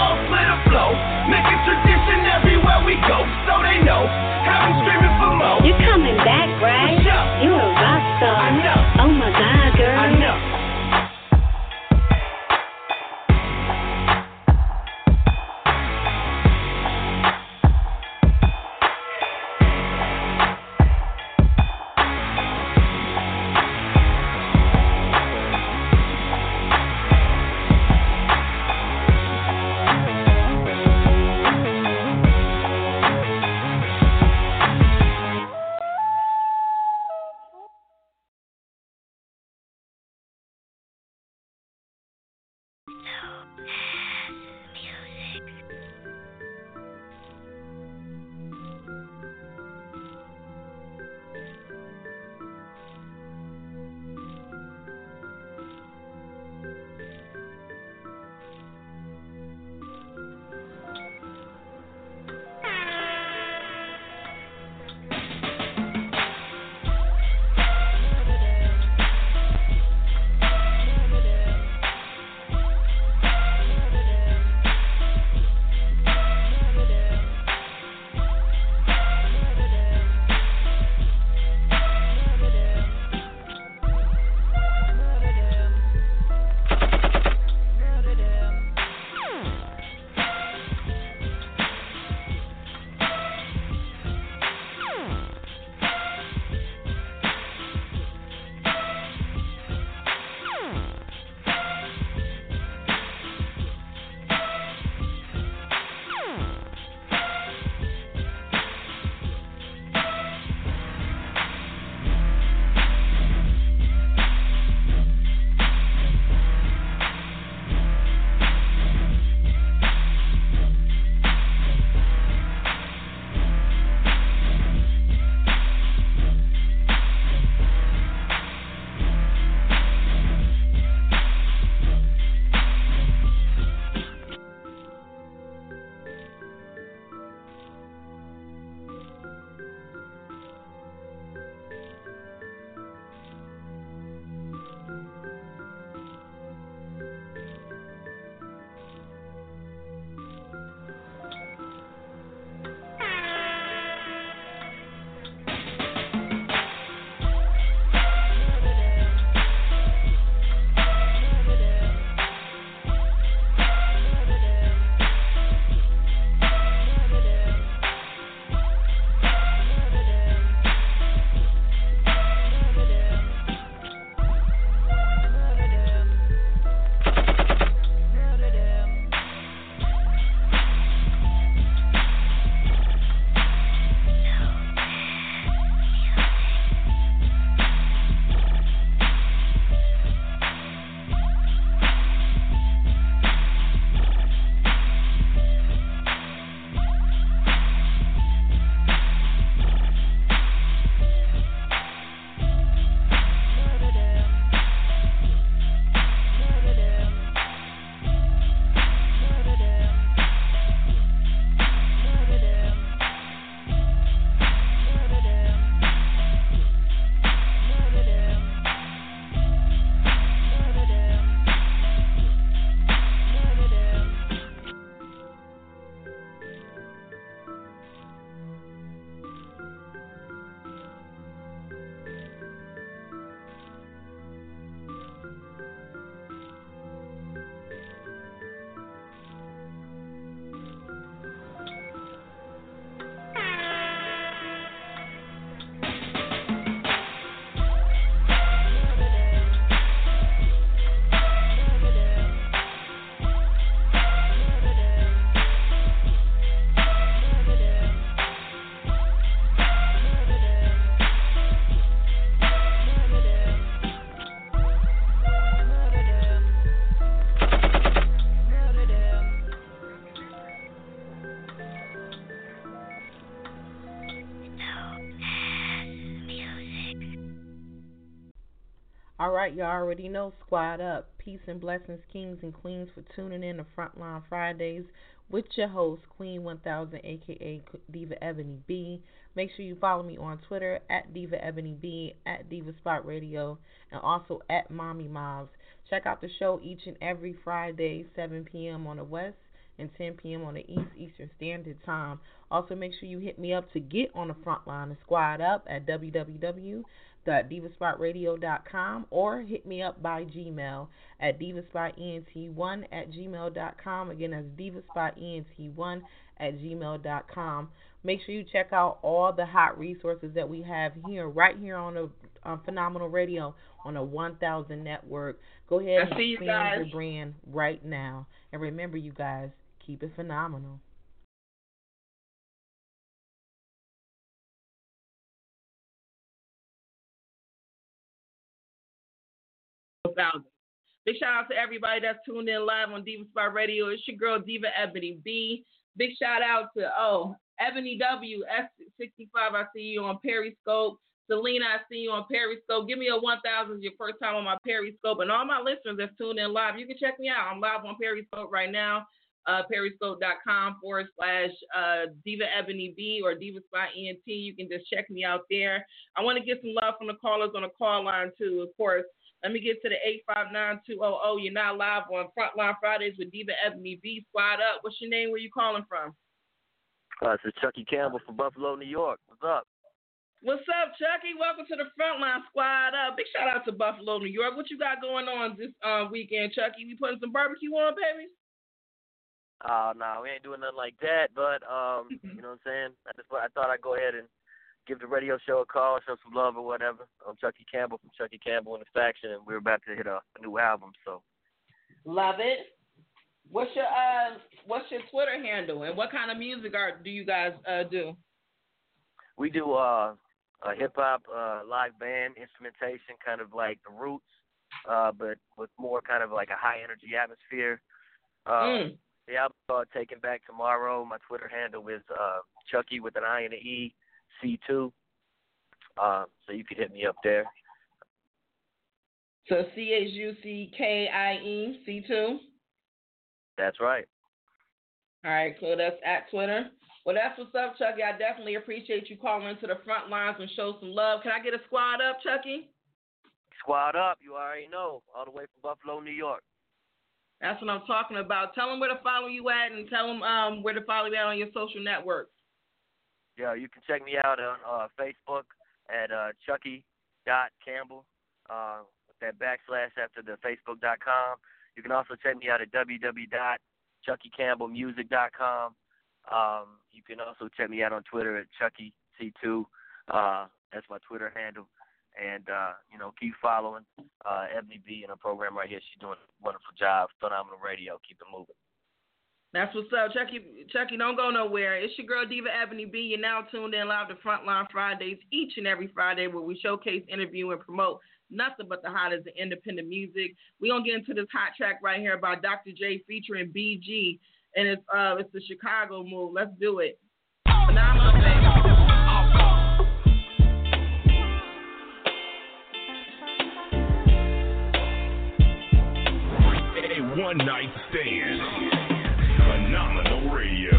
All right, y'all already know, squad up. Peace and blessings, kings and queens, for tuning in to Frontline Fridays with your host, Queen 1000, a.k.a. Diva Ebony B. Make sure you follow me on Twitter, at Diva Ebony B, at Diva Spot Radio, and also at Mommy Mobs. Check out the show each and every Friday, 7 p.m. on the West and 10 p.m. on the East, Eastern Standard Time. Also, make sure you hit me up to get on the front line and squad up at www.divaspotradio.com or hit me up by Gmail at divaspotent1@gmail.com. Again, that's divaspotent1@gmail.com. Make sure you check out all the hot resources that we have here, right here on the Phenomenal Radio on the 1000 Network. Go ahead and expand your brand right now. And remember, you guys, keep it phenomenal. Big shout out to everybody that's tuned in live on Diva Spot Radio. It's your girl, Diva Ebony B. Big shout out to, Ebony W, S65, I see you on Periscope. Selena, I see you on Periscope. Give me a 1,000 your first time on my Periscope. And all my listeners that's tuned in live, you can check me out. I'm live on Periscope right now, periscope.com/Diva Ebony B or Diva Spot ENT. You can just check me out there. I want to get some love from the callers on the call line, too, of course. Let me get to the 859-200. You're now live on Frontline Fridays with Diva Ebony B. Squad up. What's your name? Where you calling from? This is Chucky Campbell from Buffalo, New York. What's up? What's up, Chucky? Welcome to the Frontline Squad up. Big shout out to Buffalo, New York. What you got going on this weekend, Chucky? We putting some barbecue on, baby? No, we ain't doing nothing like that. But you know what I'm saying? I thought I'd go ahead and give the radio show a call, show some love or whatever. I'm Chucky Campbell from Chucky Campbell and the Faction, and we're about to hit a new album. So love it. What's your Twitter handle, and what kind of music do you guys do? We do a hip hop live band instrumentation, kind of like the Roots, but with more kind of like a high energy atmosphere. The album called Taking Back Tomorrow. My Twitter handle is Chucky with an I and an E, C2. So you could hit me up there. So CHUCKIE, C2? That's right. All right, cool. That's at Twitter. Well, that's what's up, Chucky. I definitely appreciate you calling into the front lines and show some love. Can I get a squad up, Chucky? Squad up. You already know. All the way from Buffalo, New York. That's what I'm talking about. Tell them where to follow you at, and tell them where to follow you at on your social networks. Yeah, you can check me out on Facebook at Chucky.Campbell with that backslash after the Facebook.com. You can also check me out at www.ChuckyCampbellmusic.com. You can also check me out on Twitter at ChuckyC2. That's my Twitter handle. And, keep following Ebony B in her program right here. She's doing a wonderful job. Phenomenal radio. Keep it moving. That's what's up. Chucky, don't go nowhere. It's your girl, Diva Ebony B. You're now tuned in live to Frontline Fridays each and every Friday where we showcase, interview, and promote nothing but the hottest in independent music. We're going to get into this hot track right here by Dr. J featuring BG, and it's the Chicago move. Let's do it. Phenomenal, baby. One night stand. Phenomenal radio.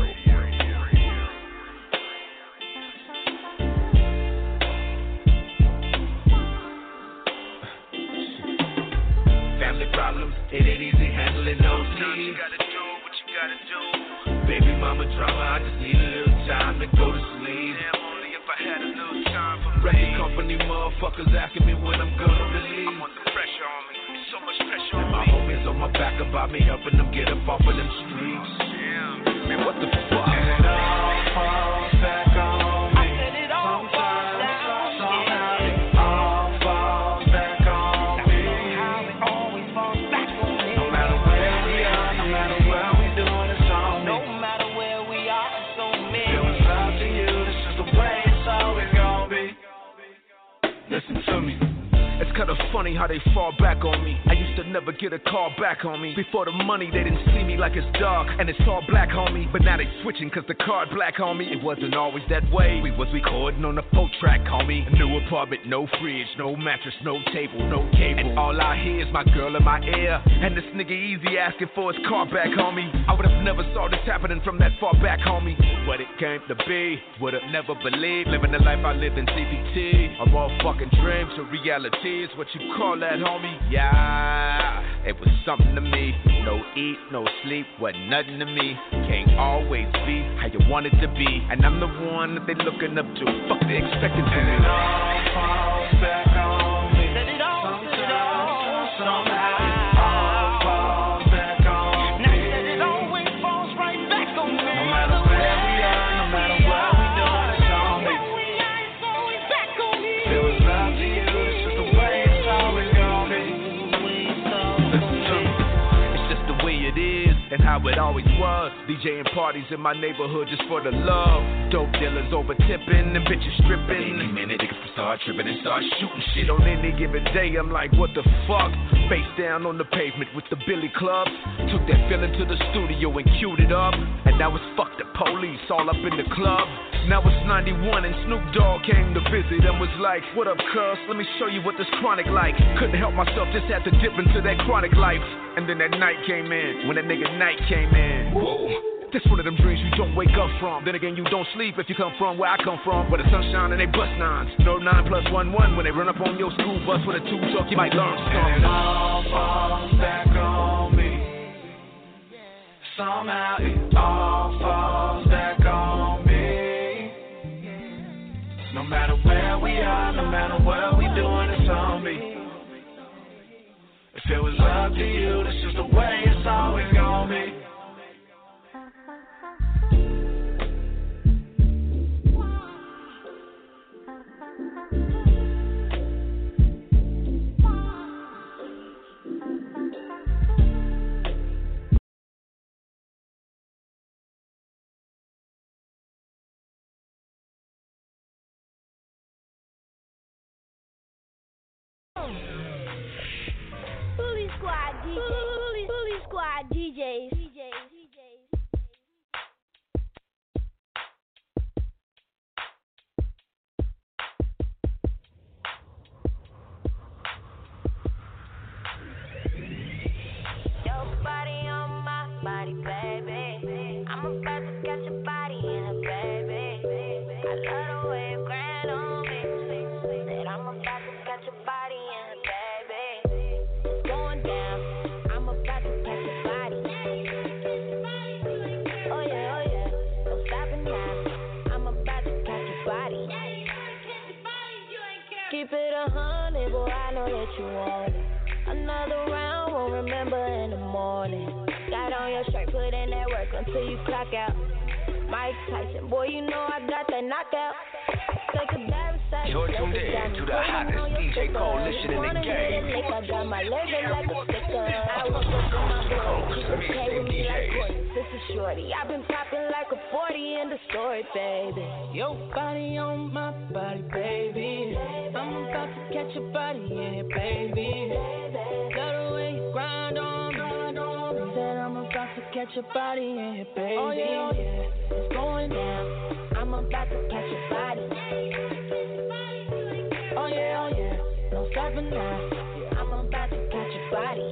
Family problems, it ain't easy handling those needs. You gotta do what you gotta do. Baby mama drama, I just need a little time to go to sleep. Damn, only if I had a little time for me. Record company motherfuckers asking me when I'm gonna release. I want the pressure on me. So much pressure on me. My homies on my back about me, helping them get up off of them streets. Damn, man, what the fuck? And it all falls back on me. I said it all falls down. Somehow it all falls back on me. Somehow it always falls back on me. No matter where we are, no matter where we doing, it's on me. No matter where we are, it's on me. It was up to you, this is the way it's always gonna be. Listen to me. It's kinda funny how they fall back on me. I used to never get a call back on me. Before the money, they didn't see me like it's dark and it's all black on me. But now they switching cause the card black on me. It wasn't always that way. We was recording on a 4-track, homie. A new apartment, no fridge, no mattress, no table, no cable. And all I hear is my girl in my ear. And this nigga Easy asking for his car back, homie. I would've never saw this happening from that far back, homie. What it came to be, would've never believed. Living the life I lived in CPT. A all fucking dream to reality is what you call that, homie. Yeah, it was something to me. No eat, no sleep, wasn't nothing to me. Can't always be how you want it to be. And I'm the one that they looking up to. Fuck they expecting from me. And it all falls back on me. Somehow it all falls back on me. Now that it always falls right back on me. No matter where we are, no matter what we do, it's on me. It's always back on me. It was up to you, it's just the way it's always gonna be. Listen to me. It's just the way it is. and how it always was. DJing parties in my neighborhood just for the love. Dope dealers over tipping and bitches stripping. Any minute niggas can start tripping and start shooting shit. On any given day, I'm like, what the fuck? Face down on the pavement with the Billy Clubs. Took that feeling to the studio and queued it up. And now it's fuck the police all up in the club. Now it's 91 and Snoop Dogg came to visit and was like, what up, cuz? Let me show you what this chronic like. Couldn't help myself, just had to dip into that chronic life. And then that night came in, when that nigga night came in. Whoa. This one of them dreams you don't wake up from. Then again, you don't sleep if you come from where I come from, where the sunshine and they bust nines. No 9 plus 1 1 when they run up on your school bus with a 2 truck, you might learn something. And it all falls back on me. Somehow it all falls back on me. No matter where we are, no matter what we doing, it's on me. If it was up to you, that's just the way it's always gonna be. Bully Squad DJs. Bully Squad DJs. Your body on my body, baby. I'm about to catch your body in a baby. I love the way you grind on me. Said I'm about to catch your body in a baby. It's going down. I'm about to catch your body. Oh yeah. No stopping now. I'm about to catch your body. Keep it 100, boy. I know that you want it. Another round, won't remember in the morning. Got on your shirt, put in that work until you clock out. Mike Tyson, boy, you know I got that knockout. Take a dive inside. You're tuned in to the hottest DJ coalition in the game. I got my legs like a sticker. I woke up in my blood. She okay with me like Courtney. This is shorty. I've been popping like a 40 in the story, baby. Your body on my body, baby. I'm about to catch your body, yeah, baby. Love the way you grind on me. Said I'm about to catch your body, yeah, baby. Oh yeah. It's going down. I'm about to catch your body. Oh yeah. No stopping now. Yeah, I'm about to catch your body.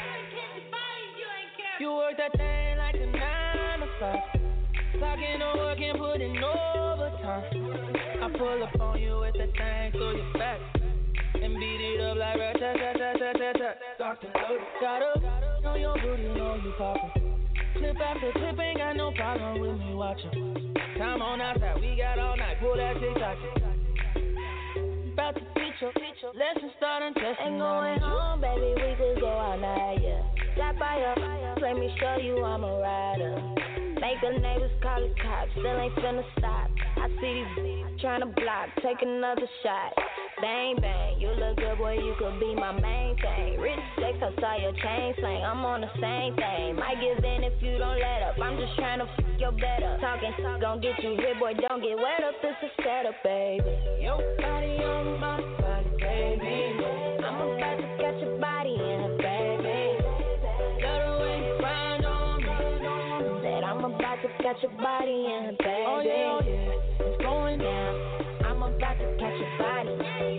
You work that thing like a 9 to 5. Clocking to work and putting overtime. I pull up on you with that thing so you're back. And beat it up like rat-tat-tat-tat-tat-tat. Locked and loaded. Got up, know your booty, know you poppin'. Clip after clip, ain't got no problem with me watching. Time on outside, we got all night, pull that TikTok. About to teach you, lesson starting testing. Ain't going home, baby, we could go all night, yeah. Stop by your, let me show you I'm a rider. Make the neighbors call the cops, still ain't finna stop. I see these tryna block, take another shot. Bang, bang, you look good, boy, you could be my main thing. Rich sex, I saw your chain slang, I'm on the same thing. Might give in if you don't let up, I'm just tryna fuck your bed up. Talking, gon' get you hit, boy, don't get wet up, this is setup, baby. Your body on my body, baby. I'm about to catch your body in a baby. Love the way you grind on me. Said I'm about to catch your body in a baby. Oh yeah. It's going down. I'm about to catch your body.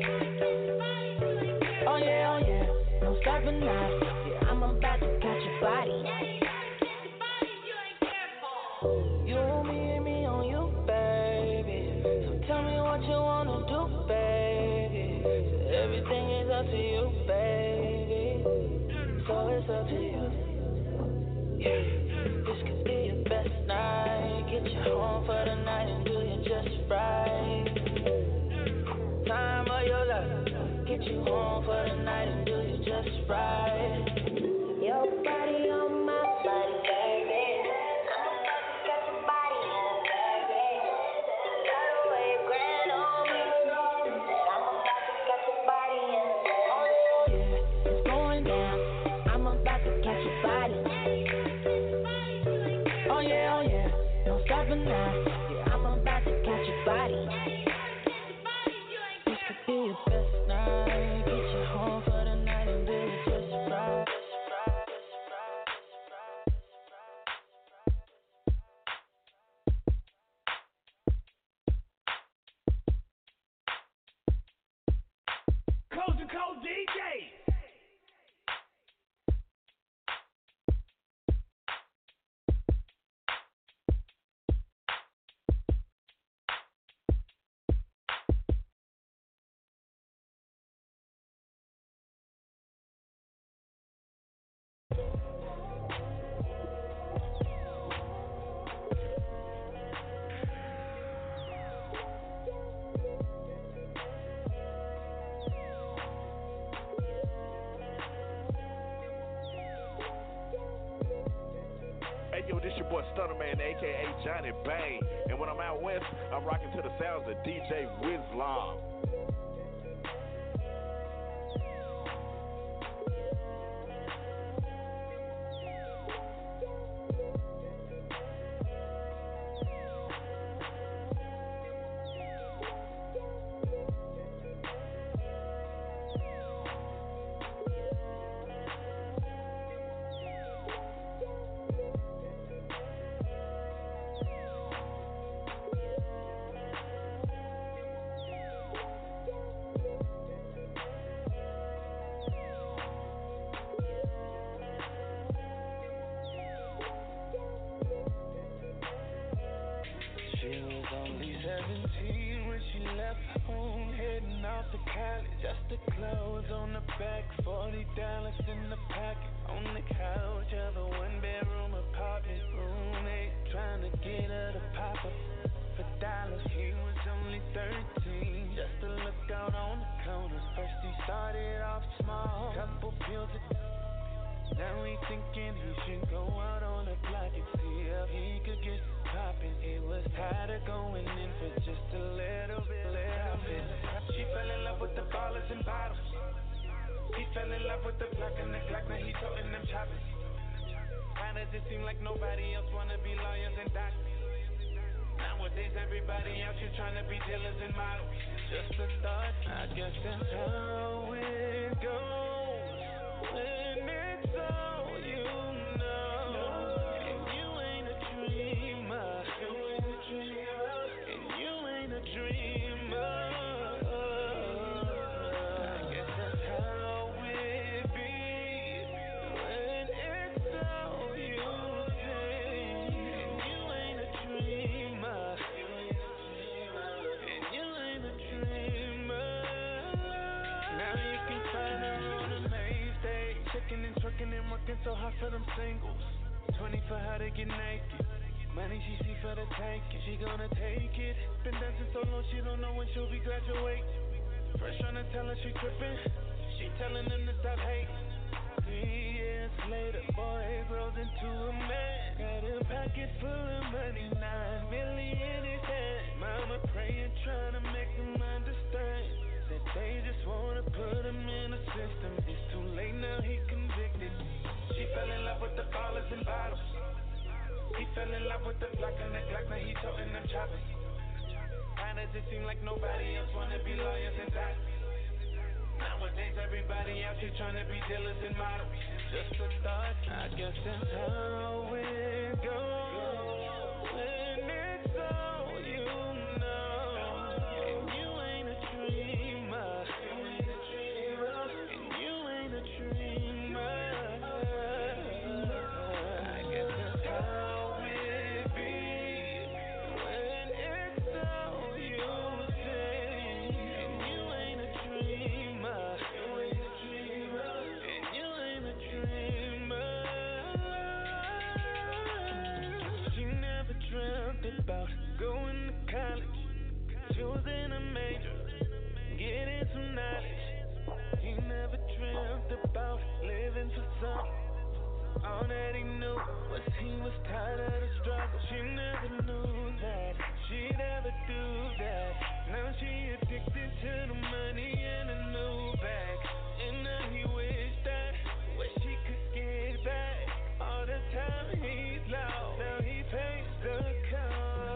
Oh yeah. No stopping now. Yeah, I'm about to catch your body. You want me and me on you, baby. So tell me what you wanna do, baby. So everything is up to you, baby. So it's up to you. Yeah. This could be your best night. Get you home for the night and do you just right. Time of your life. Get you home for the night and do you just right. Your body on my body, baby. I'm about to catch your body in a baby. Love the way you grind on me. Said I'm about to catch your body in a baby. Yeah, it's going down. I'm about to catch your body. overnight. Yeah, I'm about to catch your body. This could be your best night. Get you home for the night and do it just right. Coast to Coast DJ. Hey yo, this your boy Stunnerman, aka Johnny Bang. And when I'm out west, I'm rocking to the sounds of DJ Wizlam. She was only 17 when she left home, heading off to college. Just the clothes on the back, $40 in the pocket. On the couch of a one-bedroom apartment, roommate trying to get her to pop up for dollars. He was only 13, just to look out on the corner. First he started off small, couple pills a now he thinking he should go out on the block and see if he could get poppin'. He was tired of going in for just a little bit. She fell in love with the ballers and bottles. He fell in love with the block and the Glock. Now he toting them choppers. Kinda just seem like nobody else wanna be lawyers and doctors. Nowadays everybody out here trying to be dealers and models. Just a thought, I guess that's how it goes. When it's all you know, and you ain't a dreamer, and you ain't a dreamer. I guess that's how it be. When it's all you say, and you ain't a dreamer, and you ain't a dreamer. Now you can find her on the main stage, checking and twerking and working so hard for them singles. 20 for her to get naked. Money she see for the taking. She gonna take it. Been dancing so long she don't know when she'll be graduating. First trying to tell her she tripping. She telling them to stop hating. 3 years later, boy grows into a man. Got a pocket full of money, 9 million in his hand. Mama praying, trying to make them understand that they just wanna put him in a system. It's too late now, he convicted. She fell in love with the ballers and bottles. He fell in love with the block and the Glock. Now he toting them choppers. Kinda just seem like nobody else wanna be lawyers and doctors. Nowadays everybody out here trying to be dealers and models. Just a thought, I guess that's how it goes. When it's all you know, and you ain't a dreamer, and you ain't a dreamer. I guess that's how it be. When it's all you say, and you ain't a dreamer, and you ain't a dreamer. She never dreamt about going to college, choosing a major, getting some knowledge. He never dreamt about living for something. All that he knew was he was tired of the struggle. She never knew that she'd ever do that. Now she addicted to the money and a new bag. And now he wished that she could get back. All the time he's lost, now he pays the cost.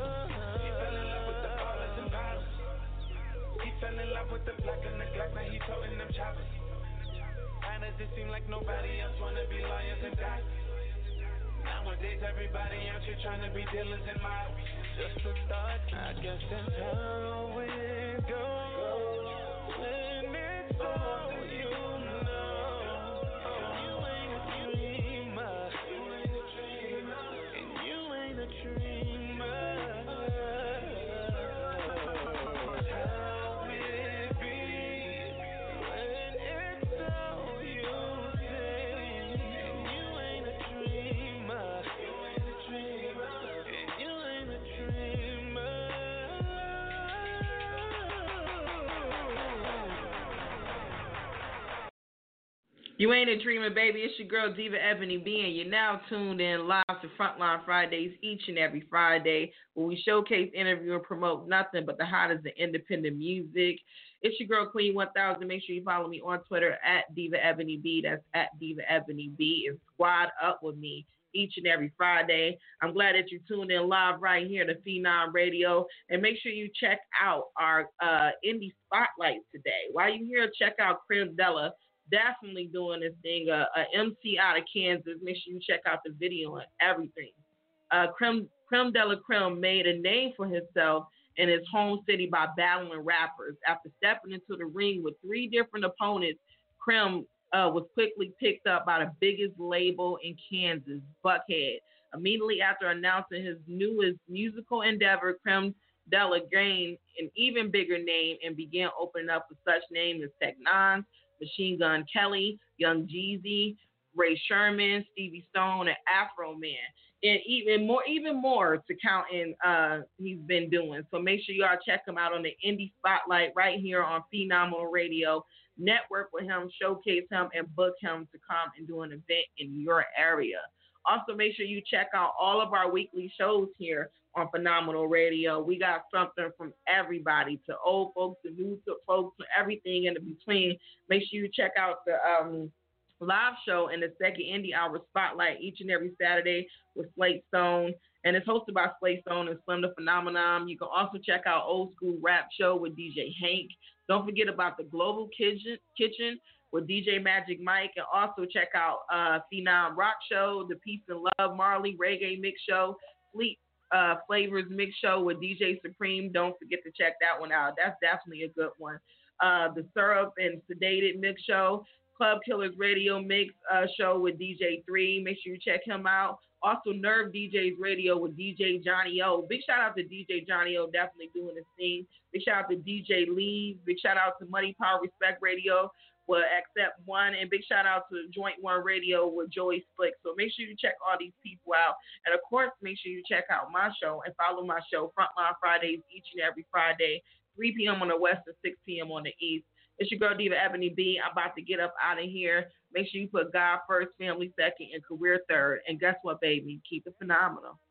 everybody out here trying to be dealers in my just a thought. I guess that's how it goes when it's all you know. You ain't a dreamer, and you ain't a dreamer. How it be when it's all you say, and you ain't a dreamer. You ain't a dreamer, baby. It's your girl, Diva Ebony B, and you're now tuned in live to Frontline Fridays each and every Friday, where we showcase, interview, and promote nothing but the hottest in independent music. It's your girl, Queen 1000. Make sure you follow me on Twitter at Diva Ebony B. That's at Diva Ebony B. And squad up with me each and every Friday. I'm glad that you tuned in live right here to Phenom Radio. And make sure you check out our Indie Spotlight today. While you're here, check out Creme Della. Definitely doing this thing. A MC out of Kansas. Make sure you check out the video and everything. Creme Della Creme made a name for himself in his home city by battling rappers. After stepping into the ring with 3 different opponents, Creme was quickly picked up by the biggest label in Kansas, Buckhead. Immediately after announcing his newest musical endeavor, Creme Della gained an even bigger name and began opening up with such names as Tech Nine, Machine Gun Kelly, Young Jeezy, Ray Sherman, Stevie Stone, and Afro Man. And even more to count in he's been doing. So make sure y'all check him out on the Indie Spotlight right here on Phenomenal Radio. Network with him, showcase him, and book him to come and do an event in your area. Also, make sure you check out all of our weekly shows here on Phenomenal Radio. We got something from everybody, to old folks, to new folks, to everything in between. Make sure you check out the live show in the second Indie Hour Spotlight each and every Saturday with Slate Stone. And it's hosted by Slate Stone and Slim the Phenomenon. You can also check out Old School Rap Show with DJ Hank. Don't forget about the Global Kitchen with DJ Magic Mike, and also check out Phenom Rock Show, the Peace and Love Marley Reggae Mix Show, Fleet Flavors Mix Show with DJ Supreme. Don't forget to check that one out. That's definitely a good one. The Syrup and Sedated Mix Show, Club Killers Radio Mix Show with DJ 3. Make sure you check him out. Also, Nerve DJs Radio with DJ Johnny O. Big shout out to DJ Johnny O, definitely doing his thing. Big shout out to DJ Lee. Big shout out to Money Power Respect Radio with Accept One, and big shout out to Joint One Radio with Joey Slick. So make sure you check all these people out. And of course, make sure you check out my show and follow my show, Frontline Fridays, each and every Friday, 3 p.m. on the West and 6 p.m. on the East. It's your girl, Diva Ebony B. I'm about to get up out of here. Make sure you put God first, family second, and career third. And guess what, baby? Keep it phenomenal.